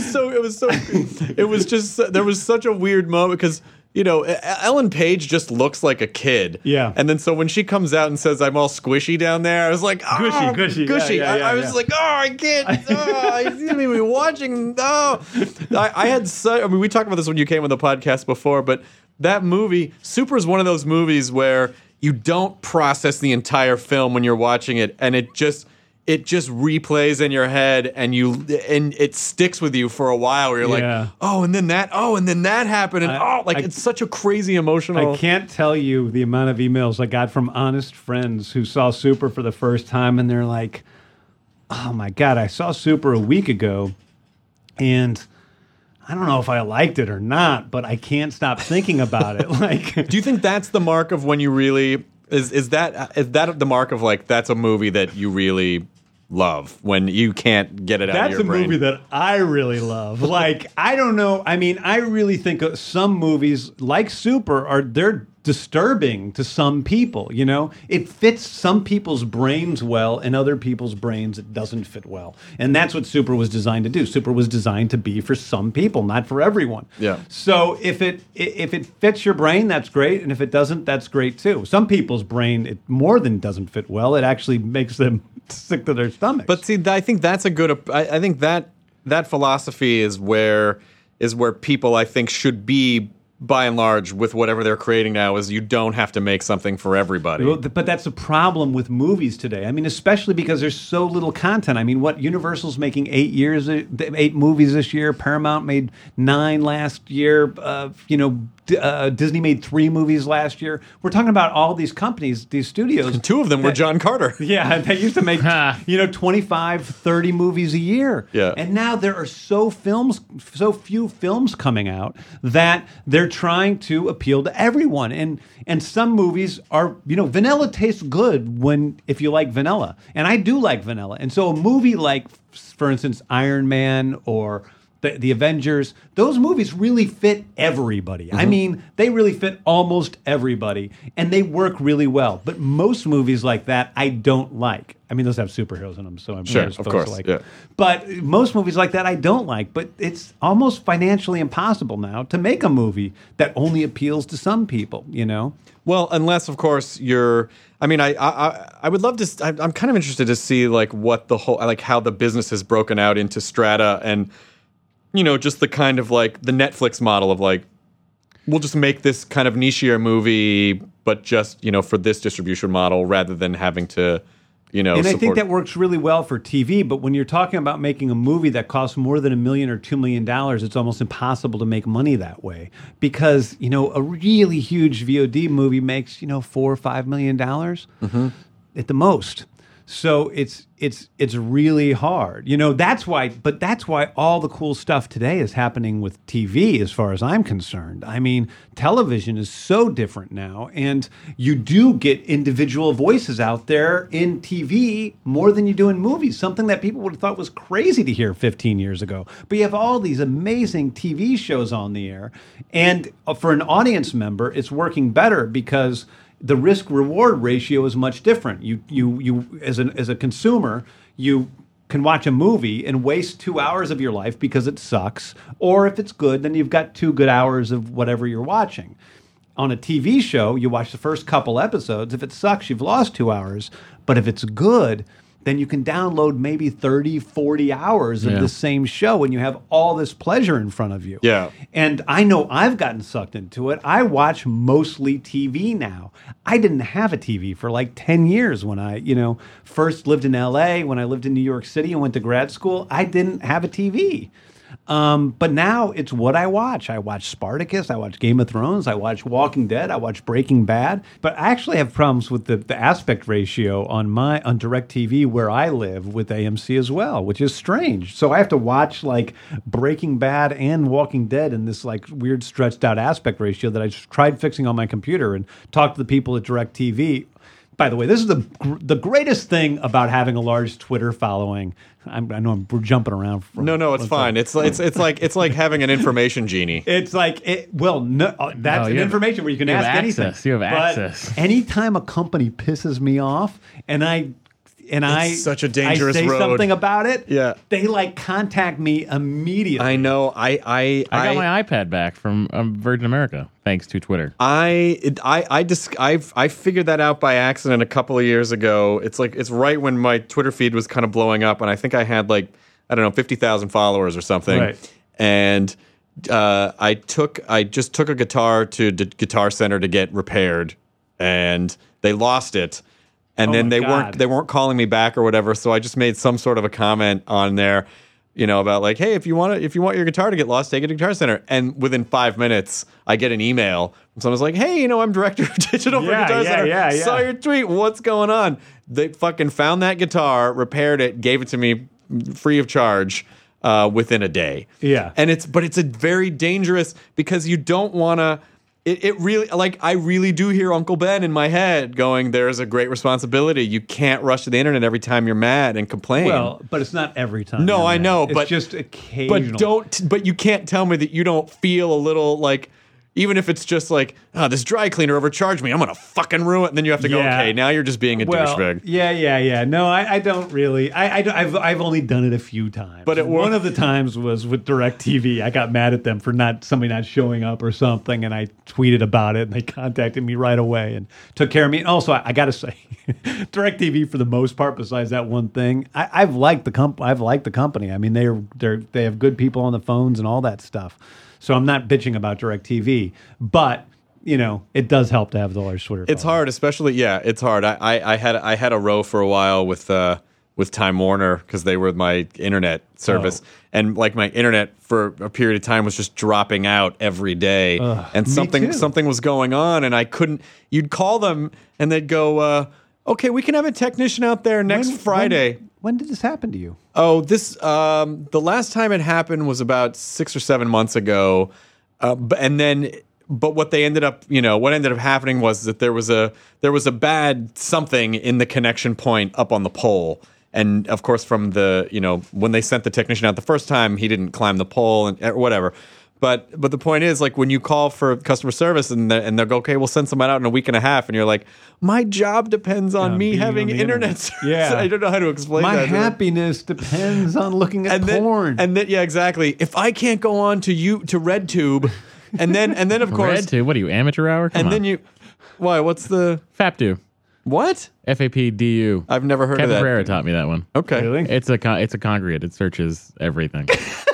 It was just there was such a weird moment because. Ellen Page just looks like a kid. Yeah. And then so when she comes out and says, I'm all squishy down there, I was like, oh, gushy. Yeah, I was like, oh, I can't. Oh, I didn't even be watching. Oh. I had we talked about this when you came on the podcast before, but that movie, Super is one of those movies where you don't process the entire film when you're watching it, and it just replays in your head, and it sticks with you for a while. Where you're like, and then that happened, and it's such a crazy emotional. I can't tell you the amount of emails I got from honest friends who saw Super for the first time, and they're like, "Oh my God, I saw Super a week ago, and I don't know if I liked it or not, but I can't stop thinking about it." Like, do you think that's the mark of when you really is that the mark of like that's a movie that you really love when you can't get it out of your brain? That's a movie that I really love. Like, I don't know. I mean, I really think some movies like Super they're disturbing to some people, It fits some people's brains well, and other people's brains it doesn't fit well. And that's what Super was designed to do. Super was designed to be for some people, not for everyone. Yeah. So if it fits your brain, that's great, and if it doesn't, that's great too. Some people's brain, it more than doesn't fit well. It actually makes them sick to their stomachs. But see, I think that's a good. I think that philosophy is where people I think should be. By and large, with whatever they're creating now, is you don't have to make something for everybody. Well, but that's a problem with movies today. I mean, especially because there's so little content. I mean, Universal's making 8 movies this year. Paramount made 9 last year. Disney made 3 movies last year. We're talking about all these companies, these studios. 2 of them were John Carter. Yeah, they used to make 25, 30 movies a year. Yeah. And now there are so few films coming out that they're trying to appeal to everyone. And some movies are, vanilla tastes good if you like vanilla. And I do like vanilla. And so a movie like, for instance, Iron Man or the Avengers, those movies really fit everybody. I mean, they really fit almost everybody, and they work really well. But most movies like that, I don't like. I mean, those have superheroes in them, so I'm sure, supposed of course, to like yeah. it. But most movies like that, I don't like. But it's almost financially impossible now to make a movie that only appeals to some people, Well, unless, of course, you're. I mean, I would love to. I'm kind of interested to see like what the whole how the business is broken out into strata and. Just the kind of like the Netflix model of like, we'll just make this kind of nichier movie, but just, for this distribution model rather than having to, And I think that works really well for TV, but when you're talking about making a movie that costs more than $1 million or $2 million, it's almost impossible to make money that way. Because, a really huge VOD movie makes, $4 or $5 million at the most. So it's really hard. That's why all the cool stuff today is happening with TV as far as I'm concerned. I mean, television is so different now, and you do get individual voices out there in TV more than you do in movies, something that people would have thought was crazy to hear 15 years ago. But you have all these amazing TV shows on the air, and for an audience member, it's working better because the risk-reward ratio is much different. You as a consumer, you can watch a movie and waste 2 hours of your life because it sucks, or if it's good, then you've got 2 good hours of whatever you're watching. On a TV show, you watch the first couple episodes. If it sucks, you've lost 2 hours. But if it's good, then you can download maybe 30, 40 hours of Yeah. the same show and you have all this pleasure in front of you. Yeah. And I know I've gotten sucked into it. I watch mostly TV now. I didn't have a TV for like 10 years when I, first lived in LA, when I lived in New York City and went to grad school. I didn't have a TV. But now it's what I watch. I watch Spartacus, I watch Game of Thrones, I watch Walking Dead, I watch Breaking Bad. But I actually have problems with the aspect ratio on DirecTV where I live with AMC as well, which is strange. So I have to watch like Breaking Bad and Walking Dead in this like weird stretched out aspect ratio that I just tried fixing on my computer and talked to the people at DirecTV. By the way, this is the greatest thing about having a large Twitter following. I know we're jumping around. No, it's fine. It's like having an information genie. It's like that's an information where you can ask anything. You have But access. anytime a company pisses me off, and I such a dangerous I say road. something about it, Yeah. they like contact me immediately. I know. I I got my iPad back from Virgin America thanks to Twitter. I figured that out by accident a couple of years ago. It's right when my Twitter feed was kind of blowing up, and I think I had 50,000 followers or something. Right. And I just took a guitar to Guitar Center to get repaired, and they lost it. And then my they God. weren't calling me back or whatever. So I just made some sort of a comment on there, about like, hey, if you want your guitar to get lost, take it to Guitar Center. And within 5 minutes, I get an email from someone's like, hey, I'm director of digital for Guitar Center. yeah. Saw your tweet. What's going on? They fucking found that guitar, repaired it, gave it to me free of charge within a day. Yeah. And it's a very dangerous because you don't want to. It really, I really do hear Uncle Ben in my head going, there's a great responsibility. You can't rush to the internet every time you're mad and complain. Well, but it's not every time. No, you're I mad. know, it's but just occasional. But you can't tell me that you don't feel a little like, even if it's just like, this dry cleaner overcharged me, I'm going to fucking ruin it. And then you have to go, Yeah. okay, now you're just being a douchebag. Yeah. No, I don't really. I've only done it a few times. But one of the times was with DirecTV. I got mad at them for somebody not showing up or something, and I tweeted about it, and they contacted me right away and took care of me. And also, I got to say, DirecTV for the most part, besides that one thing, I've liked the company. I mean, they have good people on the phones and all that stuff. So I'm not bitching about DirecTV, but it does help to have the large Twitter. It's hard, especially, it's hard. I had a row for a while with Time Warner because they were my internet service, and like my internet for a period of time was just dropping out every day, and something was going on, and I couldn't. You'd call them, and they'd go, "Okay, we can have a technician out there next Friday." When did this happen to you? Oh, the last time it happened was about 6 or 7 months ago, but what ended up happening was that there was a bad something in the connection point up on the pole, and of course from when they sent the technician out the first time, he didn't climb the pole or whatever. But the point is, like, when you call for customer service and they'll go, okay, we'll send someone out in a week and a half, and you're like, my job depends on me being having on the internet service. Yeah. I don't know how to explain My that. happiness depends on looking at porn. Exactly. If I can't go on to RedTube, and then of course, RedTube? What are you, amateur hour? Come and on. then you, why? What's the FAPDU. what? FAPDU. I've never heard Kevin of that. Pereira taught me that one. Okay. Really? It's a congregate. It searches everything.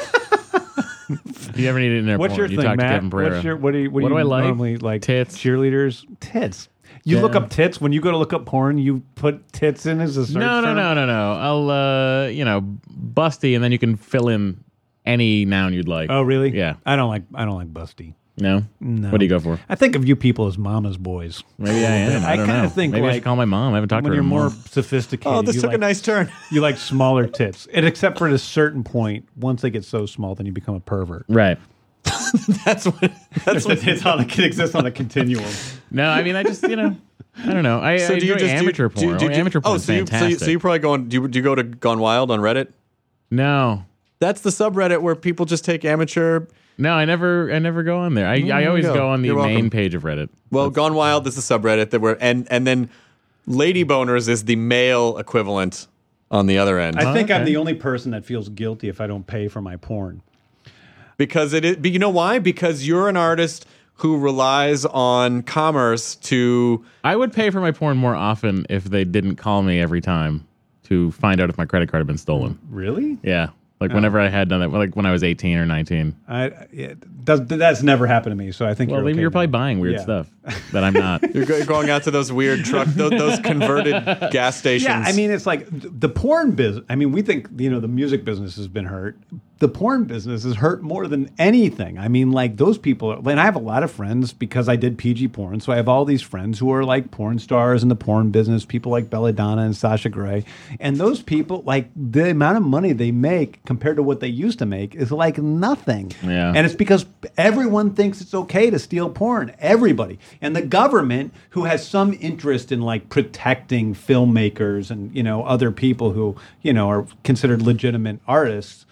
If you ever need internet What's porn, your you thing, talk to Matt? Kevin Pereira. What do you I like? normally like? Tits. Cheerleaders, tits. You Yeah. look up tits when you go to look up porn. You put tits in as a search No. term? I'll busty, and then you can fill in any noun you'd like. Oh, really? Yeah. I don't like busty. No. No. What do you go for? I think of you people as mama's boys. Maybe I am. I don't kinda know. think Maybe I like should call my mom. I haven't talked when to her you're in a more month. sophisticated. Oh, this you took a like- nice turn. You like smaller tits, and except for at a certain point, once they get so small, then you become a pervert. Right. That's what. It exists on a continuum. No, I mean, I just, I don't know. I enjoy amateur porn. Amateur porn is fantastic. So you probably go on? Do you go to Gone Wild on Reddit? No. That's the subreddit where people just take amateur. No, I never go on there. I always go. go on the You're welcome. main page of Reddit. Well, Gone Wild is the subreddit that and then Lady Boners is the male equivalent on the other end. I think I'm okay. the only person that feels guilty if I don't pay for my porn. Because it is, but you know why? Because you're an artist who relies on commerce to. I would pay for my porn more often if they didn't call me every time to find out if my credit card had been stolen. Really? Yeah. Like whenever I had done that, like when I was 18 or 19. That's never happened to me, so I think Well, you're okay you're probably now. buying weird Yeah. stuff that I'm not. You're going out to those weird those converted gas stations. Yeah, I mean, it's like the porn business. I mean, we think, the music business has been hurt. The porn business is hurt more than anything. I mean, like those people, and I have a lot of friends because I did PG porn. So I have all these friends who are like porn stars in the porn business, people like Belladonna and Sasha Grey. And those people, like the amount of money they make compared to what they used to make is like nothing. Yeah. And it's because everyone thinks it's okay to steal porn. Everybody. And the government, who has some interest in like protecting filmmakers and, other people who, are considered legitimate artists,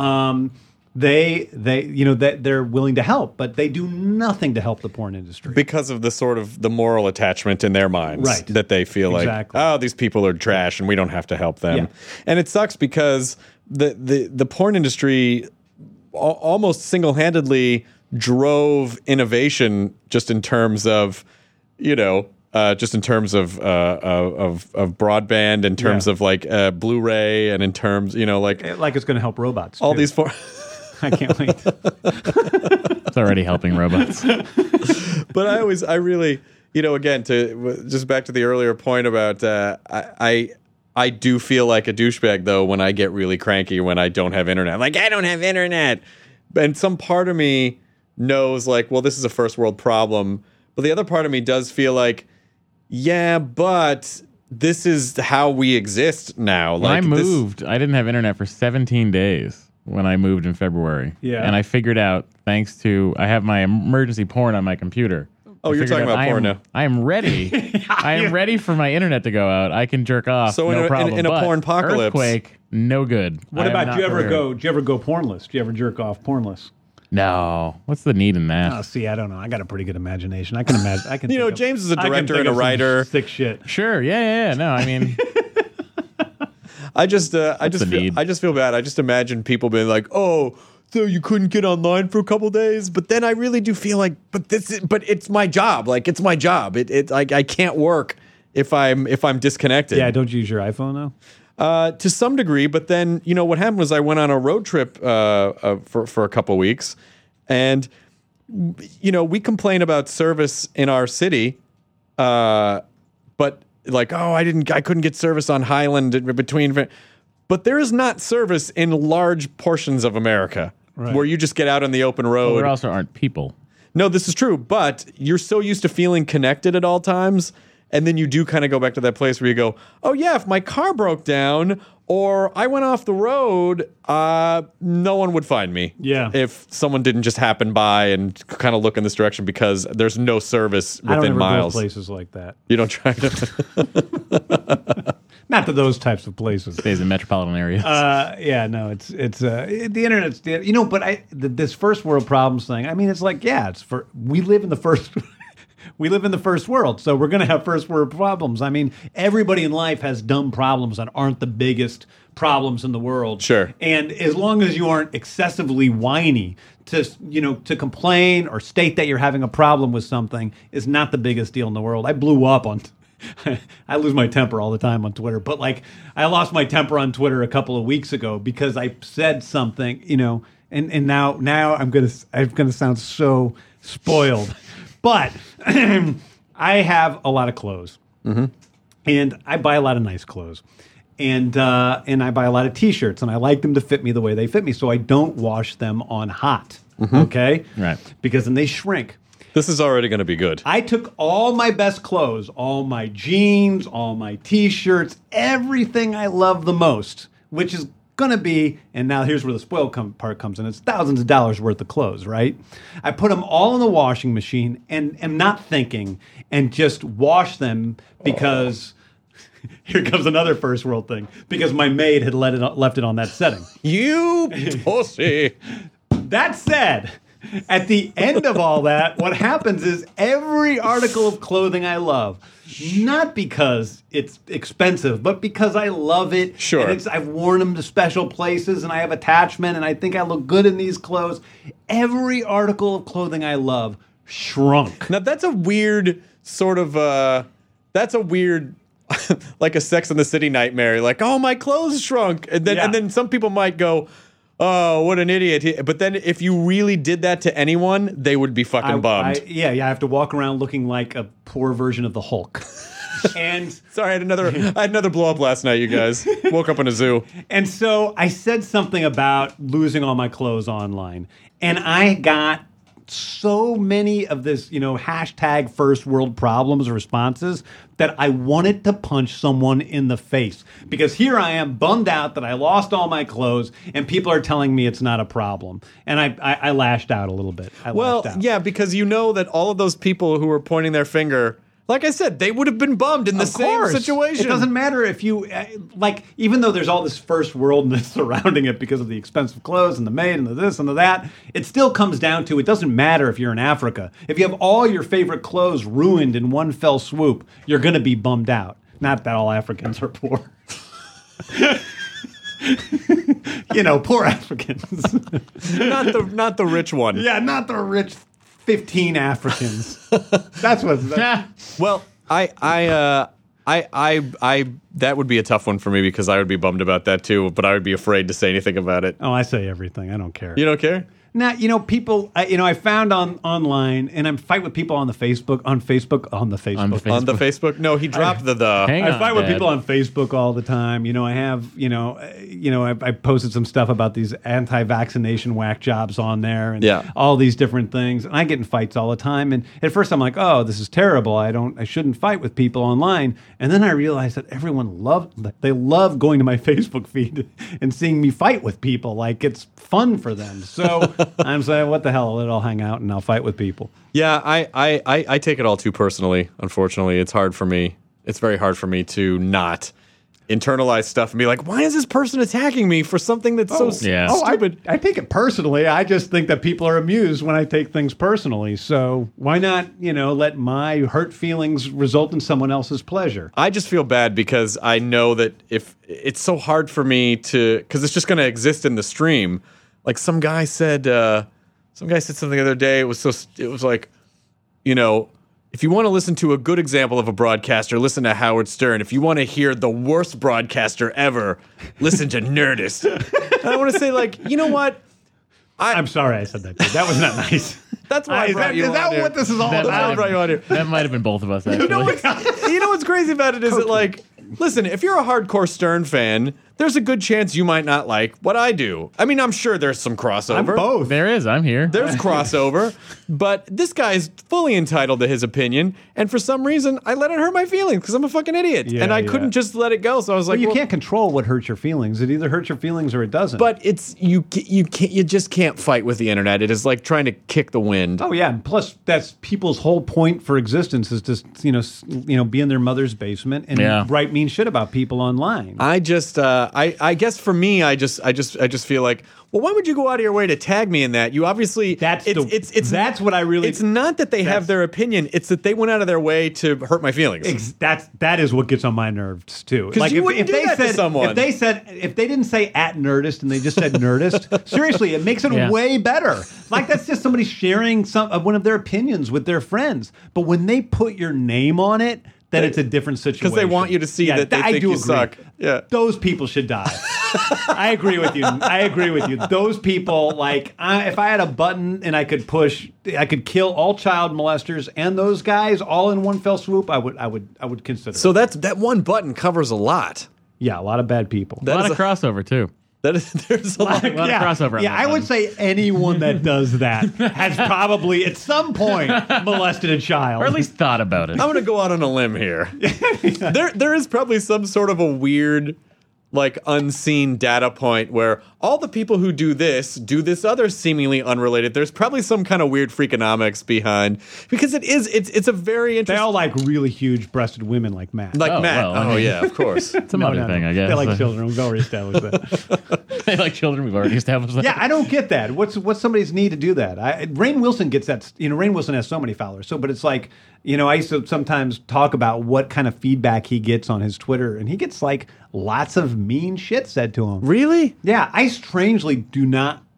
they're willing to help, but they do nothing to help the porn industry. because of the sort of the moral attachment in their minds, Right. that they feel Exactly. like, oh, these people are trash and we don't have to help them. Yeah. And it sucks because the porn industry almost single-handedly drove innovation just in terms of, just in terms of broadband, in terms Yeah. of like Blu-ray, and in terms, Like it's going to help robots. all too. these. I can't wait. It's already helping robots. But I really, again, to just back to the earlier point about, I do feel like a douchebag though when I get really cranky when I don't have internet. I'm like, I don't have internet, and some part of me knows like, well, this is a first world problem, but the other part of me does feel like, yeah, but this is how we exist now. When I Like moved, I didn't have internet for 17 days when I moved in February. Yeah. And I figured out, thanks to, I have my emergency porn on my computer. Oh, I you're figured talking about out porn now. I am ready. I am ready for my internet to go out. I can jerk off. So no in a problem. But But porn-pocalypse- earthquake, no good. What I am about not do you ever prepared. go pornless? Do you ever jerk off pornless? No. What's the need in that? Oh, see, I don't know. I got a pretty good imagination. I can imagine. I can. think of- James is a I can director think and a of some writer. Sick shit. Sure. Yeah. No, I mean, I just the feel, need? I just feel bad. I just imagine people being like, "Oh, so you couldn't get online for a couple days?" But then I really do feel like, but it's my job. Like it's my job. It like I can't work if I'm disconnected. Yeah, don't you use your iPhone though? To some degree. But then what happened was I went on a road trip for a couple weeks, and we complain about service in our city, but like, oh, I couldn't get service on Highland in between. But there is not service in large portions of America where you just get out on the open road. there also aren't people. No, this is true, but you're so used to feeling connected at all times, and then you do kind of go back to that place where you go, oh yeah, if my car broke down or I went off the road, no one would find me. Yeah. If someone didn't just happen by and kind of look in this direction because there's no service I don't within ever miles. go places like that. You don't try to. Not to those types of places. Stays in metropolitan areas. Yeah, no, it's the internet's but this first world problems thing. I mean, it's like we live in the first. We live in the first world, so we're going to have first world problems. I mean, everybody in life has dumb problems that aren't the biggest problems in the world. Sure. And as long as you aren't excessively whiny to complain or state that you're having a problem with something is not the biggest deal in the world. I blew up on I lose my temper all the time on Twitter, but like I lost my temper on Twitter a couple of weeks ago because I said something, and now I'm going to sound so spoiled. But I have a lot of clothes, and I buy a lot of nice clothes, and I buy a lot of T-shirts, and I like them to fit me the way they fit me, so I don't wash them on hot, okay? Right. Because then they shrink. This is already going to be good. I took all my best clothes, all my jeans, all my T-shirts, everything I love the most, which is going to be, and now here's where the spoil part comes in, it's thousands of dollars worth of clothes, right? I put them all in the washing machine and am not thinking and just wash them because, here comes another first world thing, because my maid had left it on that setting. You pussy. That said, at the end of all that, what happens is every article of clothing I love, not because it's expensive, but because I love it. Sure. And I've worn them to special places and I have attachment and I think I look good in these clothes. Every article of clothing I love shrunk. Now that's a weird sort of that's a weird like a Sex and the City nightmare, like, oh, my clothes shrunk, and then some people might go, oh, what an idiot. But then if you really did that to anyone, they would be fucking bummed. I have to walk around looking like a poor version of the Hulk. And sorry, I had another blow up last night, you guys. Woke up in a zoo. And so I said something about losing all my clothes online, and I got so many of this, hashtag first world problems responses that I wanted to punch someone in the face, because here I am bummed out that I lost all my clothes and people are telling me it's not a problem. And I lashed out a little bit. Yeah, because you know that all of those people who were pointing their finger, like I said, they would have been bummed in the same situation. It doesn't matter if you, even though there's all this first worldness surrounding it because of the expensive clothes and the maid and the this and the that, it still comes down to, it doesn't matter if you're in Africa. If you have all your favorite clothes ruined in one fell swoop, you're going to be bummed out. Not that all Africans are poor. Poor Africans. not the rich one. Yeah, not the rich 15 Africans. That's what. Well, I that would be a tough one for me, because I would be bummed about that too, but I would be afraid to say anything about it. Oh, I say everything. I don't care. You don't care? Now, people, I found online, and I fight with people on the Facebook. No, he dropped the. I fight with people on Facebook all the time. I have, I posted some stuff about these anti-vaccination whack jobs on there, and all these different things. And I get in fights all the time. And at first, I'm like, oh, this is terrible. I shouldn't fight with people online. And then I realized that everyone love going to my Facebook feed and seeing me fight with people. Like, it's fun for them. So I'm saying, what the hell? I'll hang out and I'll fight with people. Yeah, I take it all too personally, unfortunately. It's hard for me. It's very hard for me to not internalize stuff and be like, why is this person attacking me for something that's so stupid? I take it personally. I just think that people are amused when I take things personally. So why not, let my hurt feelings result in someone else's pleasure? I just feel bad because I know that if it's so hard for me to, because it's just going to exist in the stream. Like some guy said something the other day. It was like, if you want to listen to a good example of a broadcaster, listen to Howard Stern. If you want to hear the worst broadcaster ever, listen to Nerdist. And I want to say, like, you know what? I'm sorry I said that. That was not nice. That's why I brought you on. Is that what this is all about? That's why I brought you on here. That might have been both of us, actually. You know what's crazy about it is that, like, listen, if you're a hardcore Stern fan, there's a good chance you might not like what I do. I mean, I'm sure there's some crossover. I'm both. There is. I'm here. There's crossover. But this guy's fully entitled to his opinion. And for some reason, I let it hurt my feelings because I'm a fucking idiot. And I couldn't just let it go. So I was like, you can't control what hurts your feelings. It either hurts your feelings or it doesn't. But it's you just can't fight with the internet. It is like trying to kick the wind. Oh, yeah. Plus, that's people's whole point for existence is to, be in their mother's basement and write mean shit about people online. I just, I guess for me, I just feel like, well, why would you go out of your way to tag me in that? You obviously that's what I really. It's not that they have their opinion; it's that they went out of their way to hurt my feelings. That is what gets on my nerves too. Like if they said to someone, if they didn't say at Nerdist and they just said Nerdist, seriously, it makes it way better. Like that's just somebody sharing one of their opinions with their friends. But when they put your name on it, then it's a different situation. Because they want you to see that they think you suck. Yeah. Those people should die. I agree with you. Those people, like, if I had a button and I could kill all child molesters and those guys all in one fell swoop, I would consider. So that one button covers a lot. Yeah, a lot of bad people. A lot of crossover too. There's a lot of crossover. Yeah, I would say anyone that does that has probably at some point molested a child. Or at least thought about it. I'm going to go out on a limb here. There is probably some sort of a weird, like, unseen data point where all the people who do this other seemingly unrelated. There's probably some kind of weird freakonomics behind, because it's a very interesting. They all like really huge breasted women like Matt. Matt. Well, yeah, of course. It's a mother thing, I guess. They like children. We've already established that. They like children. We've already established that. Yeah, I don't get that. What's somebody's need to do that? Rainn Wilson gets that. Rainn Wilson has so many followers. But it's like, I used to sometimes talk about what kind of feedback he gets on his Twitter, and he gets like lots of mean shit said to him. Really? Yeah, I strangely do not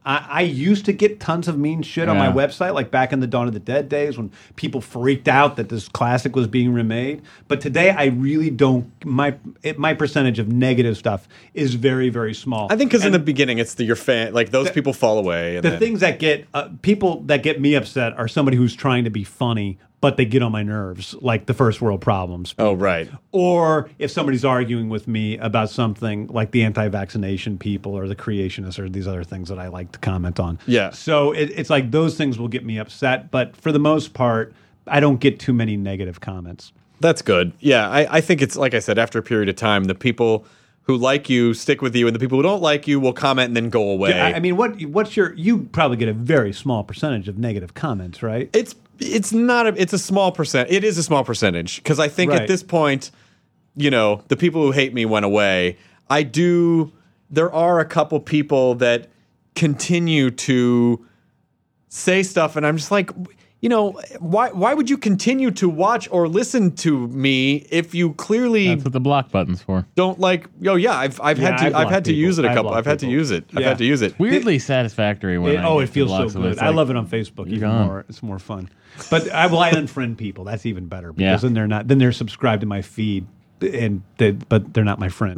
I used to get tons of mean shit on my Yeah. website, like back in the Dawn of the Dead days when people freaked out that this classic was being remade. But today, I really don't. My percentage of negative stuff is very, very small. I think because in And the beginning, it's your fan, like those people fall away. And the then, things that get people that get me upset are somebody who's trying to be funny, but they get on my nerves, like the first world problems. oh, right. Or if somebody's arguing with me about something like the anti-vaccination people or the creationists or these other things that I like to comment on. Yeah. So it's like those things will get me upset. But for the most part, I don't get too many negative comments. That's good. Yeah, I think it's, like I said, after a period of time, the people who like you stick with you, and the people who don't like you will comment and then go away. I mean, what's your? You probably get a very small percentage of negative comments, right? It's not it's a small percent. It is a small percentage because I think Right. at this point, the people who hate me went away. There are a couple people that continue to say stuff, and I'm just like, why would you continue to watch or listen to me if you clearly That's what the block button's for. don't like? Oh yeah, I've I had block to use it a people. I couple. block I've had to people. use it. I've Yeah. had to use it. Weirdly satisfactory when I It get feels so blocks of it. good. It's I like, love it on Facebook even gone. more. It's more fun. But I unfriend people. That's even better because Yeah. then they're subscribed to my feed, but they're not my friend.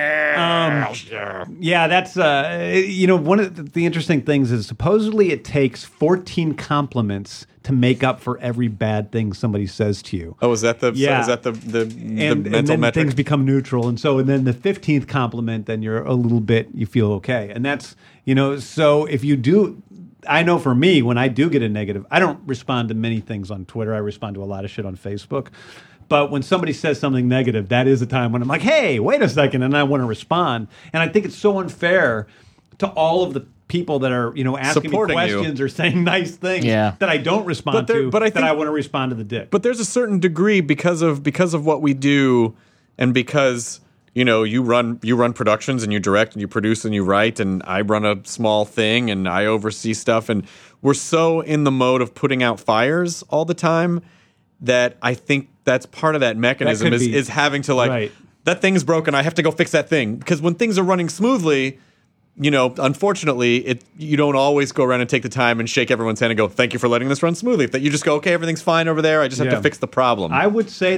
Yeah, that's one of the interesting things is supposedly it takes 14 compliments to make up for every bad thing somebody says to you. Oh, is that the Yeah. is that the And mental then metric? things become neutral, and then the 15th compliment, then you're a little bit, you feel okay, and that's so if you do. I know for me, when I do get a negative, I don't respond to many things on Twitter. I respond to a lot of shit on Facebook. But when somebody says something negative, that is a time when I'm like, hey, wait a second, and I want to respond. And I think it's so unfair to all of the people that are, asking Supporting me you. questions or saying nice things Yeah. that I don't respond to, but I that think- I want to respond to the dick. But there's a certain degree because of what we do, and because you run productions and you direct and you produce and you write, and I run a small thing and I oversee stuff, and we're so in the mode of putting out fires all the time that I think that's part of that mechanism could be. is having to Right. that thing's broken, I have to go fix that thing, because when things are running smoothly, unfortunately, you don't always go around and take the time and shake everyone's hand and go, thank you for letting this run smoothly. That you just go, okay, everything's fine over there. I just have Yeah. to fix the problem. I would say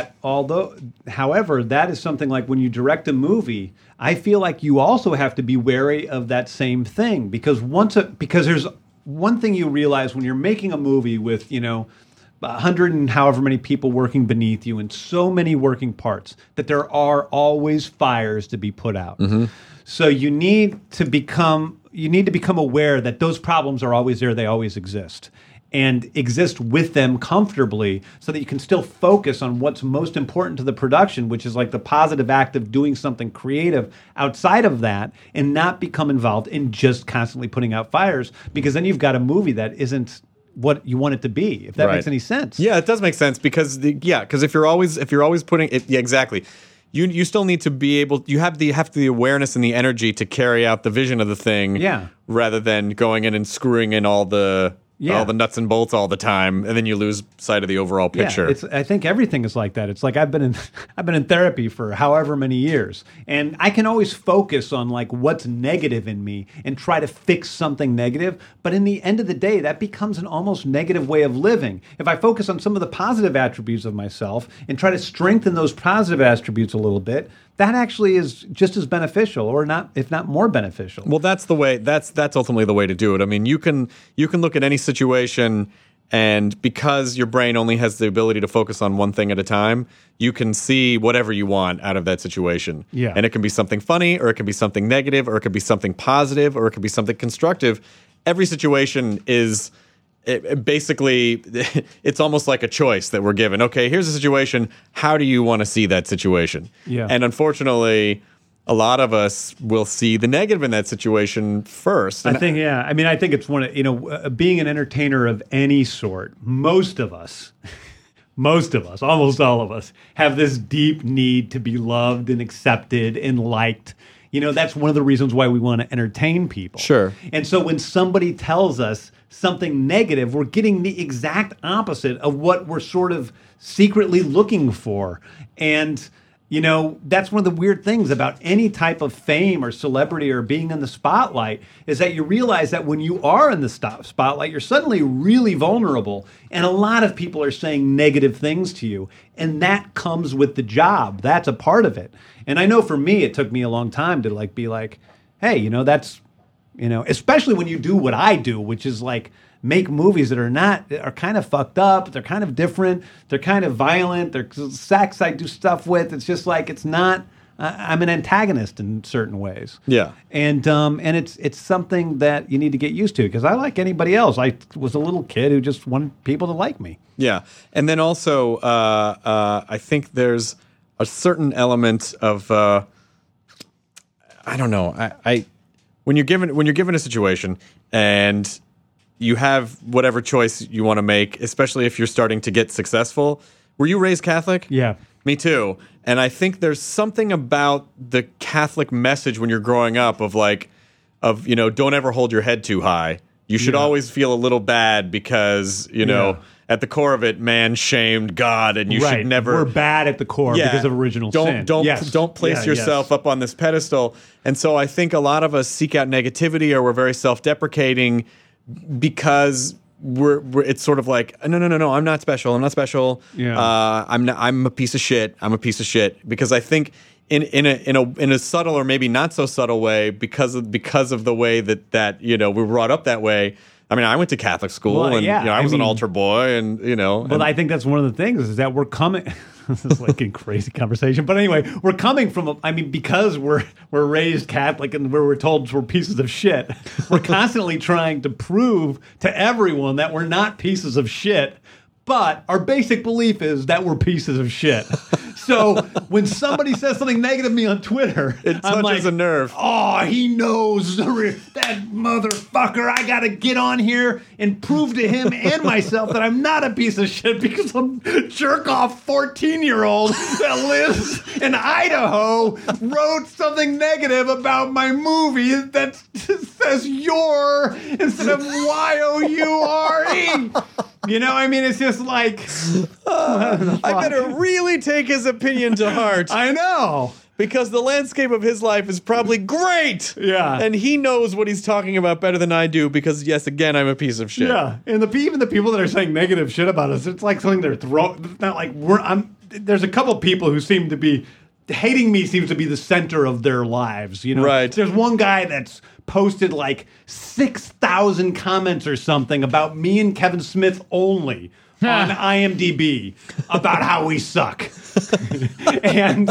however, that is something like when you direct a movie, I feel like you also have to be wary of that same thing because because there's one thing you realize when you're making a movie with 100 and however many people working beneath you and so many working parts that there are always fires to be put out. So you need to become aware that those problems are always there, they always exist, and exist with them comfortably so that you can still focus on what's most important to the production, which is like the positive act of doing something creative outside of that and not become involved in just constantly putting out fires, because then you've got a movie that isn't what you want it to be, if that Right. makes any sense. Yeah, it does make sense because if you're always putting it, yeah, exactly. You still need to be able. You have the awareness and the energy to carry out the vision of the thing. Yeah. Rather than going in and screwing in all the nuts and bolts all the time, and then you lose sight of the overall picture. Yeah, I think everything is like that. It's like I've been in therapy for however many years, and I can always focus on like what's negative in me and try to fix something negative. But in the end of the day, that becomes an almost negative way of living. If I focus on some of the positive attributes of myself and try to strengthen those positive attributes a little bit, that actually is just as beneficial, or not, if not more beneficial. Well, that's the way. That's ultimately the way to do it. I mean, you can look at any situation, and because your brain only has the ability to focus on one thing at a time, you can see whatever you want out of that situation. Yeah. And it can be something funny, or it can be something negative, or it could be something positive, or it could be something constructive. Every situation is. Basically, it's almost like a choice that we're given. Okay, here's a situation. How do you want to see that situation? Yeah. And unfortunately, a lot of us will see the negative in that situation first. I And think it's one of, being an entertainer of any sort, most of us, almost all of us, have this deep need to be loved and accepted and liked. That's one of the reasons why we want to entertain people. Sure. And so when somebody tells us something negative, we're getting the exact opposite of what we're sort of secretly looking for. And You know, that's one of the weird things about any type of fame or celebrity or being in the spotlight is that you realize that when you are in the spotlight, you're suddenly really vulnerable. And a lot of people are saying negative things to you. And that comes with the job. That's a part of it. And I know for me, it took me a long time to like be like, hey, you know, that's, you know, especially when you do what I do, which is like, make movies that are kind of fucked up. They're kind of different. They're kind of violent. They're sex I do stuff with. It's just like it's not. I'm an antagonist in certain ways. Yeah, and it's something that you need to get used to because I like anybody else. I was a little kid who just wanted people to like me. Yeah, and then also I think there's a certain element of I don't know. I when you're given a situation and you have whatever choice you want to make, especially if you're starting to get successful. Were you raised Catholic? Yeah. Me too. And I think there's something about the Catholic message when you're growing up of don't ever hold your head too high. You should always feel a little bad because, at the core of it, man shamed God, and you should never. We're bad at the core because of original sin. Don't place yourself up on this pedestal. And so I think a lot of us seek out negativity or we're very self-deprecating because it's sort of like no, I'm not special. I'm a piece of shit because I think in a subtle or maybe not so subtle way because of the way that we were brought up that way. I mean, I went to Catholic school I was an altar boy But I think that's one of the things is that we're coming. This is like a crazy conversation, but anyway, we're coming from. Because we're raised Catholic and we're told we're pieces of shit. We're constantly trying to prove to everyone that we're not pieces of shit. But our basic belief is that we're pieces of shit. So when somebody says something negative to me on Twitter, it touches a nerve. Oh, he knows that motherfucker. I got to get on here and prove to him and myself that I'm not a piece of shit because some jerk-off 14-year-old that lives in Idaho wrote something negative about my movie that says "your" instead of "y-o-u-r-e." It's just like... I better really take his opinion to heart. I know. Because the landscape of his life is probably great. Yeah. And he knows what he's talking about better than I do because, yes, again, I'm a piece of shit. Yeah. And even the people that are saying negative shit about us, it's like something they're throwing... It's not like there's a couple people who seem to be... Hating me seems to be the center of their lives, Right. There's one guy that's posted like 6,000 comments or something about me and Kevin Smith only on IMDb about how we suck. and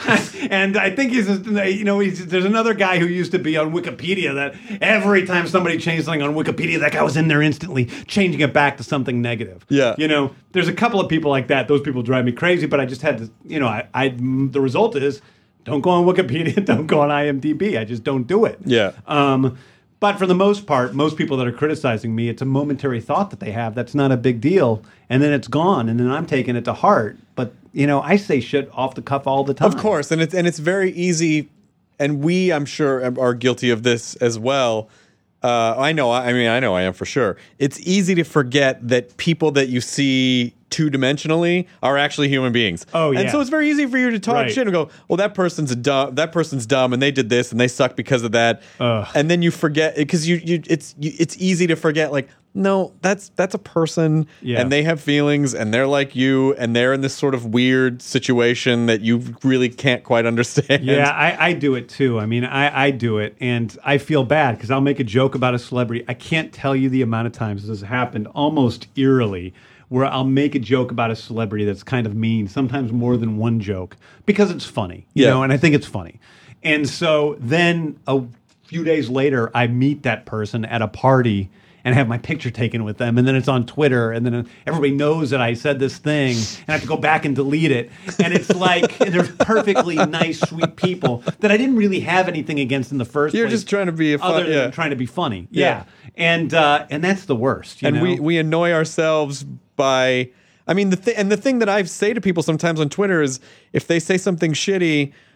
I think there's another guy who used to be on Wikipedia that every time somebody changed something on Wikipedia, that guy was in there instantly changing it back to something negative. Yeah. There's a couple of people like that. Those people drive me crazy, but I just had to, the result is don't go on Wikipedia, don't go on IMDb. I just don't do it. Yeah. But for the most part, most people that are criticizing me, it's a momentary thought that they have. That's not a big deal. And then it's gone. And then I'm taking it to heart. But, I say shit off the cuff all the time. Of course. And it's very easy. And we, I'm sure, are guilty of this as well. I know I am for sure. It's easy to forget that people that you see two-dimensionally are actually human beings. Oh, yeah. And so it's very easy for you to talk shit and go, well, that person's dumb and they did this and they suck because of that. And then you forget because it's easy to forget like, no, that's a person and they have feelings and they're like you and they're in this sort of weird situation that you really can't quite understand. Yeah, I do it too. I do it and I feel bad because I'll make a joke about a celebrity. I can't tell you the amount of times this has happened almost eerily where I'll make a joke about a celebrity that's kind of mean, sometimes more than one joke, because it's funny, you know, and I think it's funny. And so then a few days later, I meet that person at a party and have my picture taken with them, and then it's on Twitter, and then everybody knows that I said this thing, and I have to go back and delete it. And it's like, they're perfectly nice, sweet people that I didn't really have anything against in the first place. You're just trying to be other than trying to be funny. Yeah. And that's the worst. You know? We annoy ourselves by, the thing that I say to people sometimes on Twitter is if they say something shitty,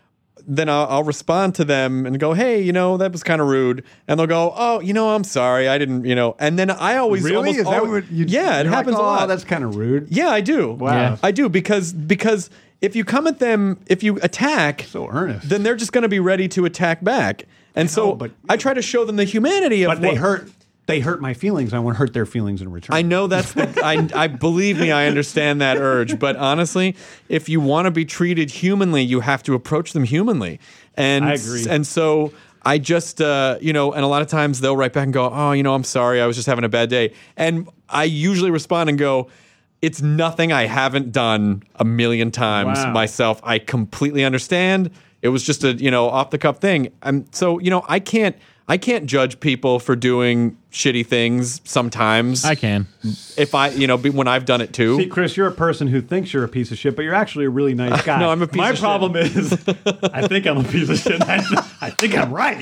then I'll respond to them and go, hey, that was kind of rude. And they'll go, oh, I'm sorry. I didn't, And then I always Really? almost Is that always- what you? Yeah, it you're happens like, a lot. Oh, that's kind of rude. Yeah, I do. Wow. Yeah. I do because if you come at them, if you attack, So earnest. then they're just going to be ready to attack back. And so but- I try to show them the humanity of But they what- hurt. They hurt my feelings. I want to hurt their feelings in return. I know that's I believe me, I understand that urge. But honestly, if you want to be treated humanly, you have to approach them humanly. And I agree. And so I just, and a lot of times they'll write back and go, oh, I'm sorry, I was just having a bad day. And I usually respond and go, it's nothing I haven't done a million times Wow. myself. I completely understand. It was just a, off the cuff thing. So, I can't judge people for doing shitty things sometimes. I can. If when I've done it too. See, Chris, you're a person who thinks you're a piece of shit, but you're actually a really nice guy. No, I'm a piece My of shit. problem is, I think I'm a piece of shit. I think I'm right.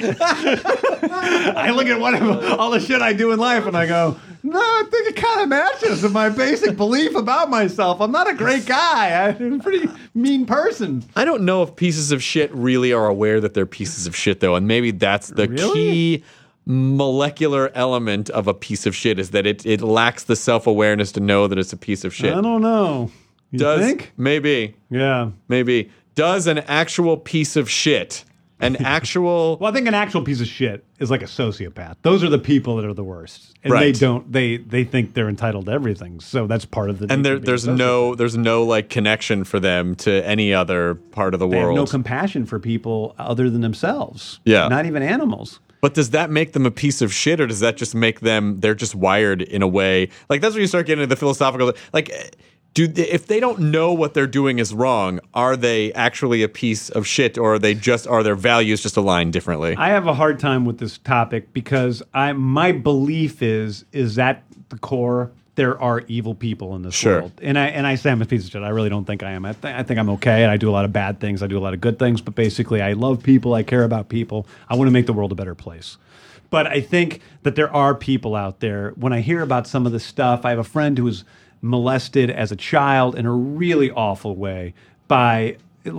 I look at all the shit I do in life, and I go, no, I think it kind of matches with my basic belief about myself. I'm not a great guy. I'm a pretty mean person. I don't know if pieces of shit really are aware that they're pieces of shit, though, and maybe that's the Really? key molecular element of a piece of shit is that it lacks the self-awareness to know that it's a piece of shit. I don't know. You think? Maybe. Yeah. Does an actual piece of shit, an actual... Well, I think an actual piece of shit is like a sociopath. Those are the people that are the worst, and Right. they think they're entitled to everything. So that's part of the. and nature of being there's a sociopath. no like connection for them to any other part of the They have world. no compassion for people other than themselves. Yeah. Not even animals. But does that make them a piece of shit, or does that just make them, they're just wired in a way? Like, that's when you start getting into the philosophical, like, if they don't know what they're doing is wrong, are they actually a piece of shit, or are their values just aligned differently? I have a hard time with this topic because my belief is at the core there are evil people in this Sure. world, and I say I'm a piece of shit. I really don't think I am. I think I'm okay, and I do a lot of bad things. I do a lot of good things, but basically, I love people. I care about people. I want to make the world a better place. But I think that there are people out there. When I hear about some of this stuff, I have a friend who was molested as a child in a really awful way by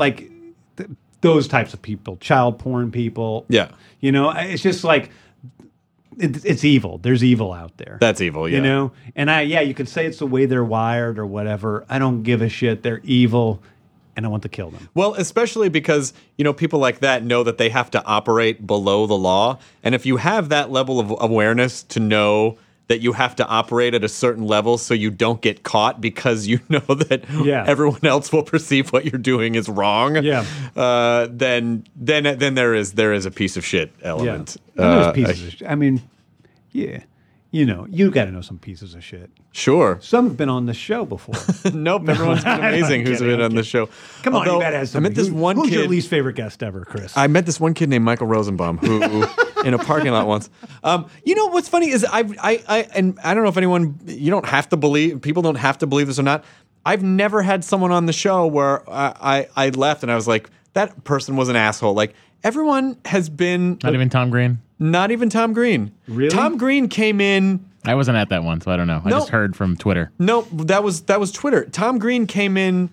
those types of people, child porn people. Yeah. It's just like it's evil. There's evil out there. That's evil, yeah. And you could say it's the way they're wired or whatever. I don't give a shit. They're evil, and I want to kill them. Well, especially because, people like that know that they have to operate below the law. And if you have that level of awareness to know that you have to operate at a certain level so you don't get caught because you know that Yeah. everyone else will perceive what you're doing is wrong, Yeah. then there is a piece of shit element. There's pieces of shit. I mean, yeah. You got to know some pieces of shit. Sure. Some have been on the show before. Nope, everyone's been amazing I'm who's kidding, been I'm on the show. Come on, Although, you got to have I some. met this one who's kid. your least favorite guest ever, Chris? I met this one kid named Michael Rosenbaum who in a parking lot once. What's funny is I don't know if anyone, people don't have to believe this or not. I've never had someone on the show where I left and I was like, that person was an asshole. Like, everyone has been. Not even Tom Green. Not even Tom Green. Really? Tom Green came in. I wasn't at that one, so I don't know. I No. just heard from Twitter. No, that was Twitter. Tom Green came in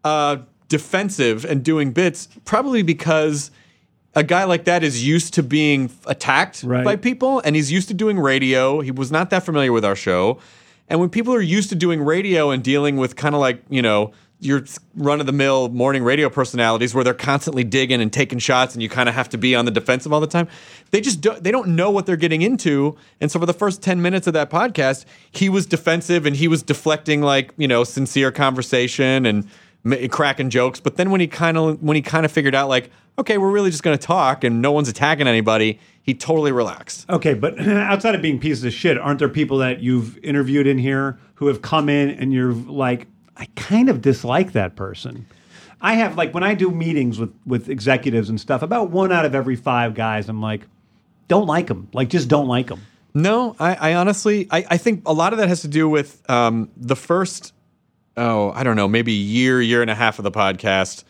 defensive and doing bits, probably because a guy like that is used to being attacked Right. by people, and he's used to doing radio. He was not that familiar with our show. And when people are used to doing radio and dealing with kind of like, your run-of-the-mill morning radio personalities where they're constantly digging and taking shots and you kind of have to be on the defensive all the time, they don't know what they're getting into. And so for the first 10 minutes of that podcast, he was defensive and he was deflecting sincere conversation and cracking jokes. But then when he kind of figured out like, okay, we're really just going to talk and no one's attacking anybody, he totally relaxed. Okay, but outside of being pieces of shit, aren't there people that you've interviewed in here who have come in and you're like, I kind of dislike that person? I have, when I do meetings with executives and stuff, about 1 out of every 5 guys, I'm like, don't like them. Just don't like them. No, I honestly, I think a lot of that has to do with the first, I don't know, maybe year and a half of the podcast.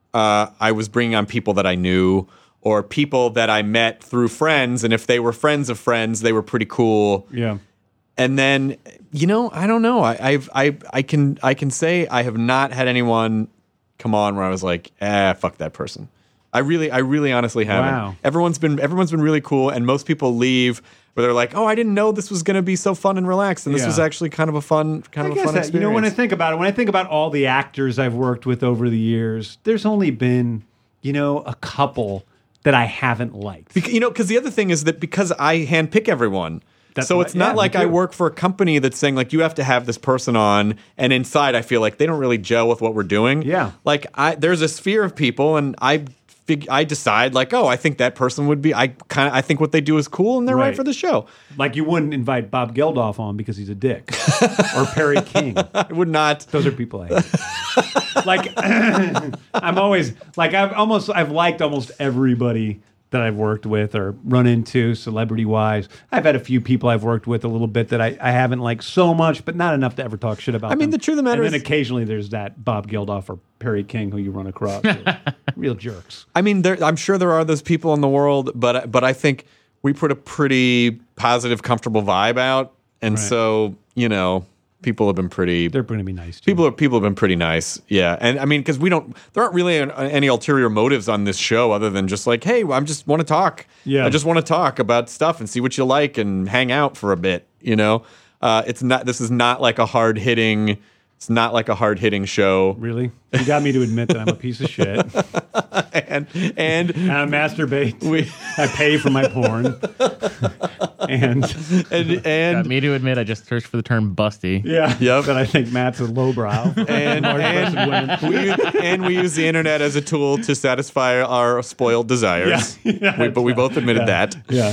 I was bringing on people that I knew or people that I met through friends. And if they were friends of friends, they were pretty cool. Yeah. And then, I don't know. I can say I have not had anyone come on where I was like, fuck that person. I really honestly haven't. Wow. Everyone's been really cool, and most people leave where they're like, "Oh, I didn't know this was going to be so fun and relaxed, and this Yeah. was actually kind of a fun experience." You know, when I think about all the actors I've worked with over the years, there's only been, a couple that I haven't liked. Because the other thing is that because I handpick everyone. So it's not like I work for a company that's saying like you have to have this person on, and inside I feel like they don't really gel with what we're doing. Yeah. Like there's a sphere of people, and I decide like, oh, I think that person would be. I think what they do is cool, and they're right for the show. Like you wouldn't invite Bob Geldof on because he's a dick, or Perry King. I would not. Those are people I hate. Like I'm always like I've liked almost everybody that I've worked with or run into celebrity-wise. I've had a few people I've worked with a little bit that I haven't liked so much, but not enough to ever talk shit about them. The truth of the matter and then is... occasionally there's that Bob Geldof or Perry King who you run across. Real jerks. I'm sure there are those people in the world, but I think we put a pretty positive, comfortable vibe out. And so, people have been pretty... They're going to be nice, too. People have been pretty nice, yeah. And because there aren't really any ulterior motives on this show other than just like, hey, I just want to talk. Yeah. I just want to talk about stuff and see what you like and hang out for a bit, This is not like a hard-hitting... It's not like a hard-hitting show. Really? You got me to admit that I'm a piece of shit. and I masturbate. I pay for my porn. and Got me to admit I just searched for the term busty. yeah, Yep. that I think Matt's a lowbrow. and we use the internet as a tool to satisfy our spoiled desires. But we both admitted that. Yeah.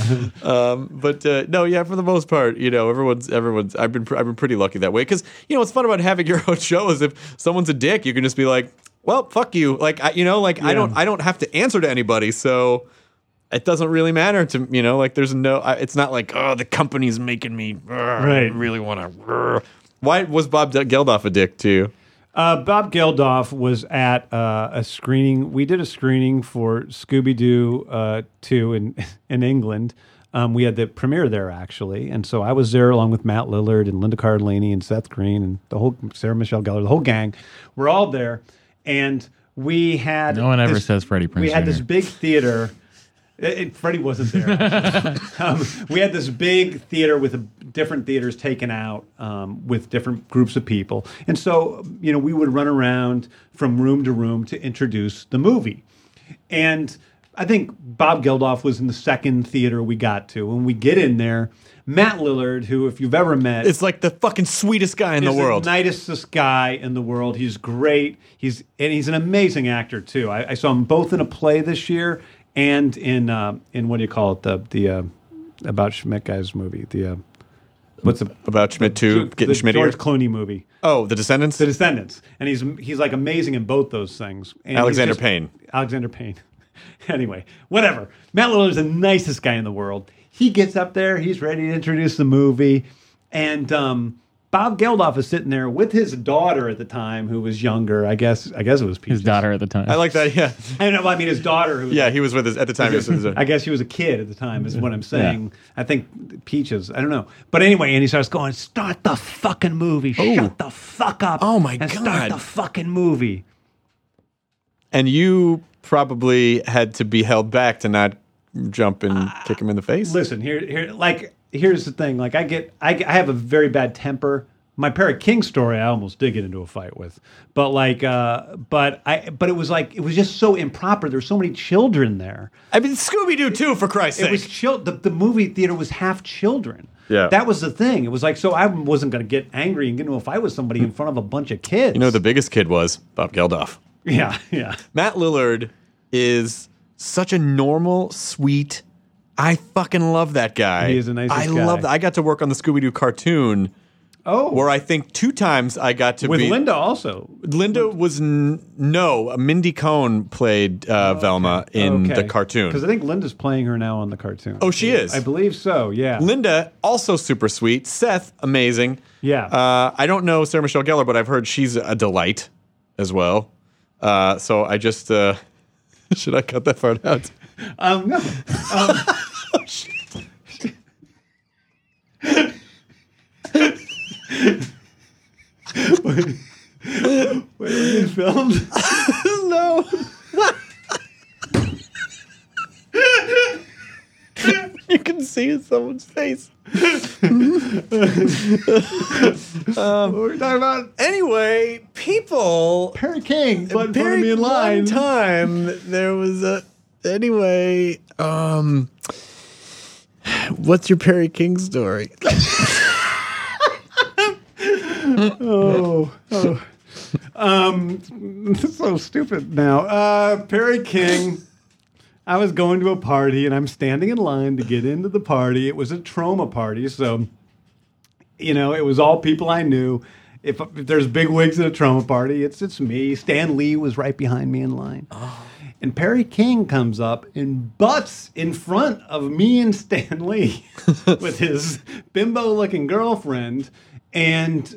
For the most part, everyone's. I've been pretty lucky that way because what's fun about having your own show is if someone's a dick, you can just be like, well, fuck you. Like I don't have to answer to anybody, so it doesn't really matter to there's no. It's not like the company's making me. I really want to. Why was Bob Geldof a dick to you? Bob Geldof was at a screening. We did a screening for Scooby-Doo 2 in England. We had the premiere there, actually. And so I was there along with Matt Lillard and Linda Cardellini and Seth Green and the whole Sarah Michelle Gellar, the whole gang. We're all there. And we had... No one ever says Freddie Prinze We had Jr. this big theater... Freddie wasn't there. We had this big theater with different theaters taken out with different groups of people. And so, we would run around from room to room to introduce the movie. And I think Bob Geldof was in the second theater we got to. When we get in there, Matt Lillard, who, if you've ever met... It's like the fucking sweetest guy in the world. He's the nicest guy in the world. He's great. He's an amazing actor, too. I saw him both in a play this year and in what do you call it, the About Schmidt guy's movie. What's the... About Schmidt 2, getting the Schmidt George Clooney movie. Oh, The Descendants? The Descendants. And he's like amazing in both those things. And Alexander Payne. Alexander Payne. Anyway, whatever. Matt Lillard's the nicest guy in the world. He gets up there. He's ready to introduce the movie. And Bob Geldof is sitting there with his daughter at the time, who was younger. I guess it was Peaches. His daughter at the time. I like that, yeah. I know. I mean, his daughter. Who Yeah, he was with his, at the time. He was with his, I guess she was a kid at the time, is what I'm saying. I think Peaches. I don't know. But anyway, and he starts going, start the fucking movie. Shut the fuck up. Oh, my and God. Start the fucking movie. And you probably had to be held back to not jump and kick him in the face. Listen, here's the thing. Like, I have a very bad temper. My Perry King story, I almost did get into a fight with, but it was just so improper. There's so many children there. I mean, Scooby-Doo too, for Christ's sake. It was the movie theater was half children. Yeah. That was the thing. It was like, so I wasn't going to get angry and get into a fight with somebody in front of a bunch of kids. The biggest kid was Bob Geldof. Yeah. Matt Lillard is such a normal, sweet. I fucking love that guy. He is a nice guy. I love that. I got to work on the Scooby-Doo cartoon. Oh. Where I think 2 times I got to with be... Linda also. Linda was... No, Mindy Cohn played Velma in the cartoon. Because I think Linda's playing her now on the cartoon. Oh, she is? I believe so, yeah. Linda, also super sweet. Seth, amazing. Yeah. I don't know Sarah Michelle Gellar, but I've heard she's a delight as well. So I just... should I cut that part out? No. Oh, shit. Wait, were you filmed? No. someone's face. What were we talking about? Anyway, people. Perry King, but in front of Very me in line. One time there was a. Anyway, what's your Perry King story? This is so stupid now. Perry King. I was going to a party and I'm standing in line to get into the party. It was a trauma party, so it was all people I knew. If there's big wigs at a trauma party, it's me. Stan Lee was right behind me in line. Oh. And Perry King comes up and butts in front of me and Stan Lee with his bimbo-looking girlfriend. And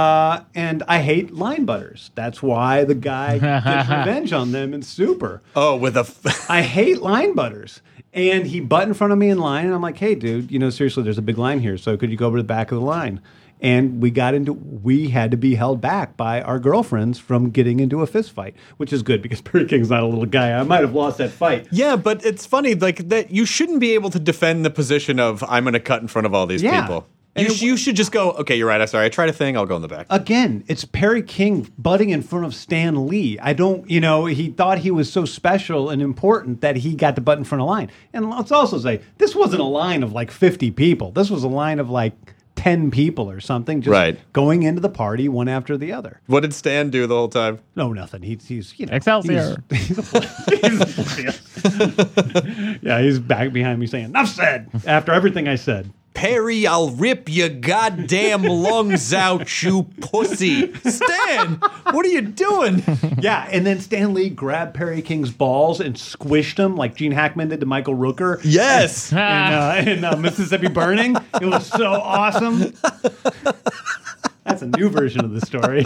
I hate line butters. That's why the guy gets revenge on them in Super. Oh, with a... I hate line butters. And he butt in front of me in line, and I'm like, hey, dude, seriously, there's a big line here, so could you go over to the back of the line? And we had to be held back by our girlfriends from getting into a fist fight, which is good because Perry King's not a little guy. I might have lost that fight. Yeah, but it's funny, like that you shouldn't be able to defend the position of I'm going to cut in front of all these people. You should just go, okay, you're right, I'm sorry, I tried a thing, I'll go in the back. Again, it's Perry King butting in front of Stan Lee. He thought he was so special and important that he got to butt in front of line. And let's also say, this wasn't a line of like 50 people. This was a line of like 10 people or something, just going into the party one after the other. What did Stan do the whole time? No, nothing. He's Excelsior. He's a player. Yeah, he's back behind me saying, enough said, after everything I said. Perry, I'll rip your goddamn lungs out, you pussy. Stan, what are you doing? Yeah, and then Stan Lee grabbed Perry King's balls and squished them like Gene Hackman did to Michael Rooker. Yes. in Mississippi Burning. It was so awesome. That's a new version of the story.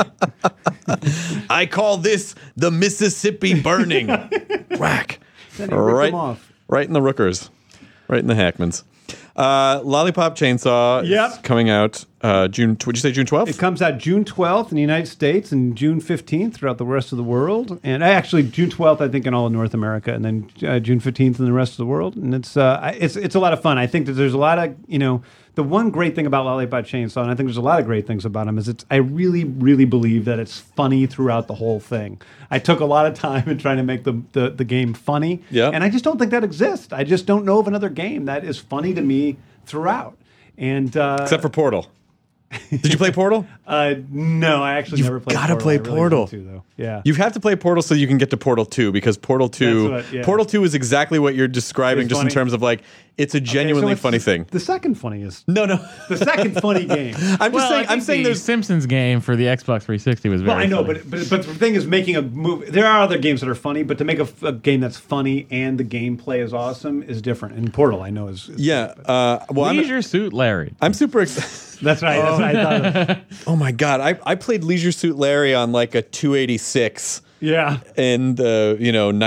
I call this the Mississippi Burning. Whack. Then he ripped them off. Right in the Rookers. Right in the Hackmans. Lollipop Chainsaw is coming out June. Would you say June 12th? It comes out June 12th in the United States and June 15th throughout the rest of the world. And actually June 12th, I think, in all of North America, and then June 15th in the rest of the world. And it's a lot of fun. I think that there's a lot of the one great thing about Lollipop Chainsaw, and I think there's a lot of great things about him, is I really, really believe that it's funny throughout the whole thing. I took a lot of time in trying to make the game funny, and I just don't think that exists. I just don't know of another game that is funny to me throughout. And except for Portal. Did you play Portal? No, I actually never played Portal. You've got to play Portal. Though. Yeah. You have to play Portal so you can get to Portal 2, because Portal 2 Portal 2 is exactly what you're describing, it's just funny. In terms of like it's a genuinely funny thing. The second funniest. No. The second funny game. I'm saying there's Simpsons game for the Xbox 360 was very I know, funny. but the thing is, making a movie. There are other games that are funny, but to make a game that's funny and the gameplay is awesome is different. And Portal, I know, is Leisure Suit Larry. I'm super excited. That's right. That's what I thought of. Oh my god, I played Leisure Suit Larry on like a 286. Yeah. In the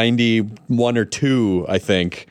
91 or 2, I think.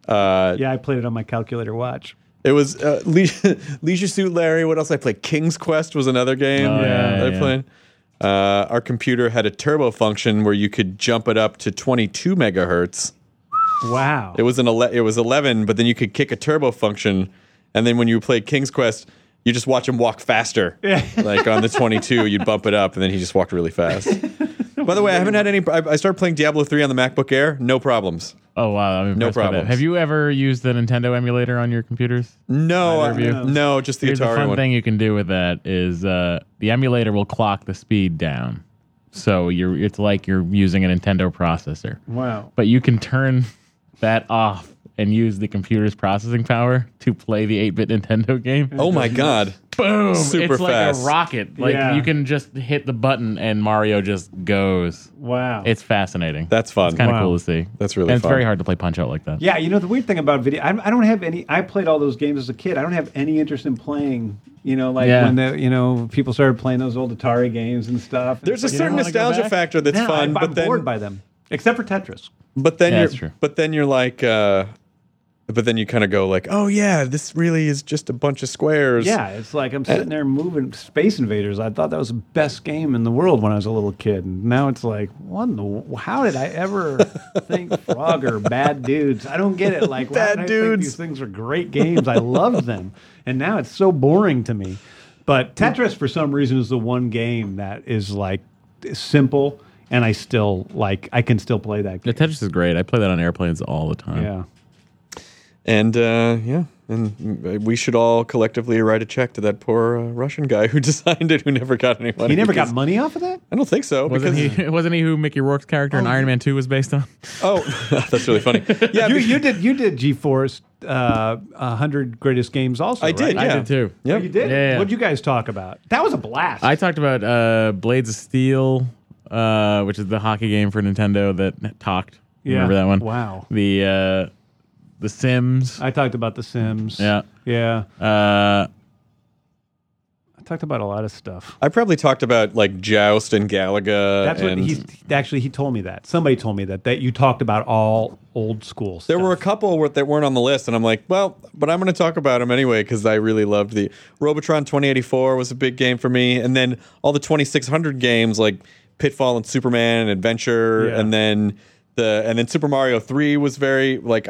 I played it on my calculator watch. It was Leisure Suit Larry. What else I played? King's Quest was another game that I played. Our computer had a turbo function where you could jump it up to 22 megahertz. Wow. It was 11, but then you could kick a turbo function, and then when you played King's Quest, you just watch him walk faster. Like on the 22, you'd bump it up, and then he just walked really fast. By the way, I haven't had any. I started playing Diablo 3 on the MacBook Air. No problems. Oh wow, no problems. Have you ever used the Nintendo emulator on your computers? No, no, just the Here's Atari the fun one. thing you can do with that is the emulator will clock the speed down, so it's like you're using a Nintendo processor. Wow! But you can turn that off and use the computer's processing power to play the 8-bit Nintendo game. Oh my god. Boom! Super it's like fast. a rocket. Like you can just hit the button and Mario just goes. Wow. It's fascinating. That's fun. It's kind of cool to see. That's really and fun. it's very hard to play Punch-Out like that. Yeah, the weird thing about video, I don't have any. I played all those games as a kid. I don't have any interest in playing. When people started playing those old Atari games and stuff. There's a certain nostalgia factor that's fun, I'm but then bored by them, except for Tetris. But then you're like, but then you kind of go like, oh yeah, this really is just a bunch of squares. Yeah, it's like I'm sitting there moving Space Invaders. I thought that was the best game in the world when I was a little kid, and now it's like, how did I ever think Frogger, Bad Dudes? I don't get it. Like, why Bad did I Dudes. think these things are great games? I loved them, and now it's so boring to me. But Tetris, for some reason, is the one game that is like simple, and I can still play that The game. Tetris is great. I play that on airplanes all the time. Yeah. And we should all collectively write a check to that poor Russian guy who designed it, who never got any money. He never because- got money off of that? I don't think so. Wasn't because- wasn't he who Mickey Rourke's character in Iron Man 2 was based on? Oh, that's really funny. Yeah, You did GeForce 100 Greatest Games also, I did. right? Yeah, I did too. Yep. Oh, you did? Yeah. What'd you guys talk about? That was a blast. I talked about Blades of Steel, which is the hockey game for Nintendo that talked. Remember that one? Wow. The Sims. I talked about The Sims. Yeah. Yeah. Uh, I talked about a lot of stuff. I probably talked about like Joust and Galaga. That's what and he told me that. Somebody told me that you talked about all old school stuff. There were a couple that weren't on the list, and I'm like, well, but I'm going to talk about them anyway because I really loved the Robotron 2084 was a big game for me, and then all the 2600 games like Pitfall and Superman and Adventure, Yeah. and then Super Mario 3 was very like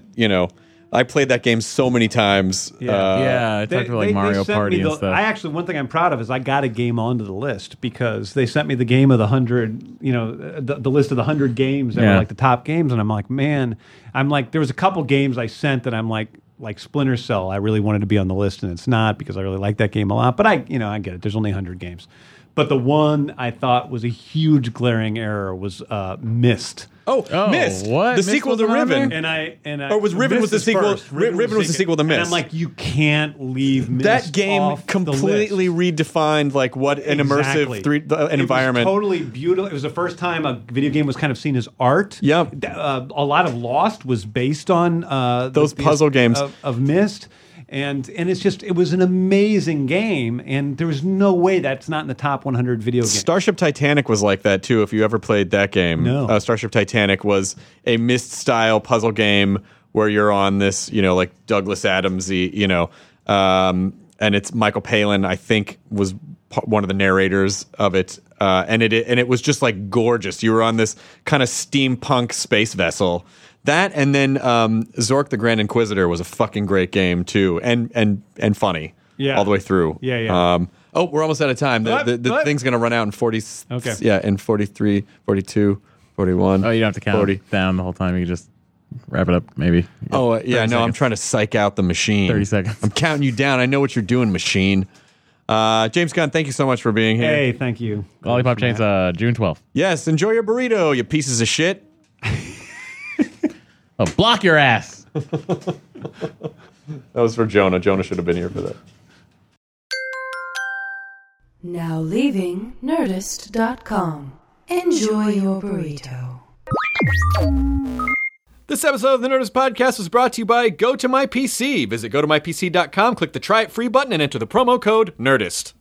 I played that game so many times. yeah, I talked about like Mario sent Party me and stuff. I actually, one thing I'm proud of is I got a game onto the list because they sent me the game of the 100, the list of the 100 games that were Yeah. like the top games, and I'm like, man, there was a couple games I sent that I'm like Splinter Cell. I really wanted to be on the list, and it's not because I really like that game a lot. But I get it. There's only 100 games. But the one I thought was a huge glaring error was Myst. Oh, Myst, what? the Myst sequel to wasn't on Riven. there? And Or was Riven Myst was the is sequel? first. Riven was the sequel to And Myst. I'm like, you can't leave Myst That game off completely the list. redefined like what an Exactly. immersive environment. It was totally beautiful. It was the first time a video game was kind of seen as art. Yep. A lot of Lost was based on Those puzzle games. of Myst. And it was an amazing game, and there was no way that's not in the top 100 video games. Starship Titanic was like that too. If you ever played that game, No. Starship Titanic was a Myst-style puzzle game where you're on this, like Douglas Adams-y, and it's Michael Palin. I think was one of the narrators of it, and it was just like gorgeous. You were on this kind of steampunk space vessel. That and then Zork the Grand Inquisitor was a fucking great game too, and funny, Yeah. all the way through. Yeah. We're almost out of time. The What? thing's gonna run out in 40. Okay. Yeah, in 43, 42, 41. Oh, you don't have to count 40. down the whole time. You can just wrap it up, maybe. Oh, yeah. 30 No, I'm seconds. trying to psych out the machine. 30 seconds. I'm counting you down. I know what you're doing, machine. James Gunn, thank you so much for being here. Hey, thank you. Lollipop Chains, June 12th. Yes, enjoy your burrito, you pieces of shit. Oh, block your ass. That was for Jonah. Jonah should have been here for that. Now leaving Nerdist.com. Enjoy your burrito. This episode of the Nerdist Podcast was brought to you by GoToMyPC. Visit GoToMyPC.com, click the Try It Free button, and enter the promo code NERDIST.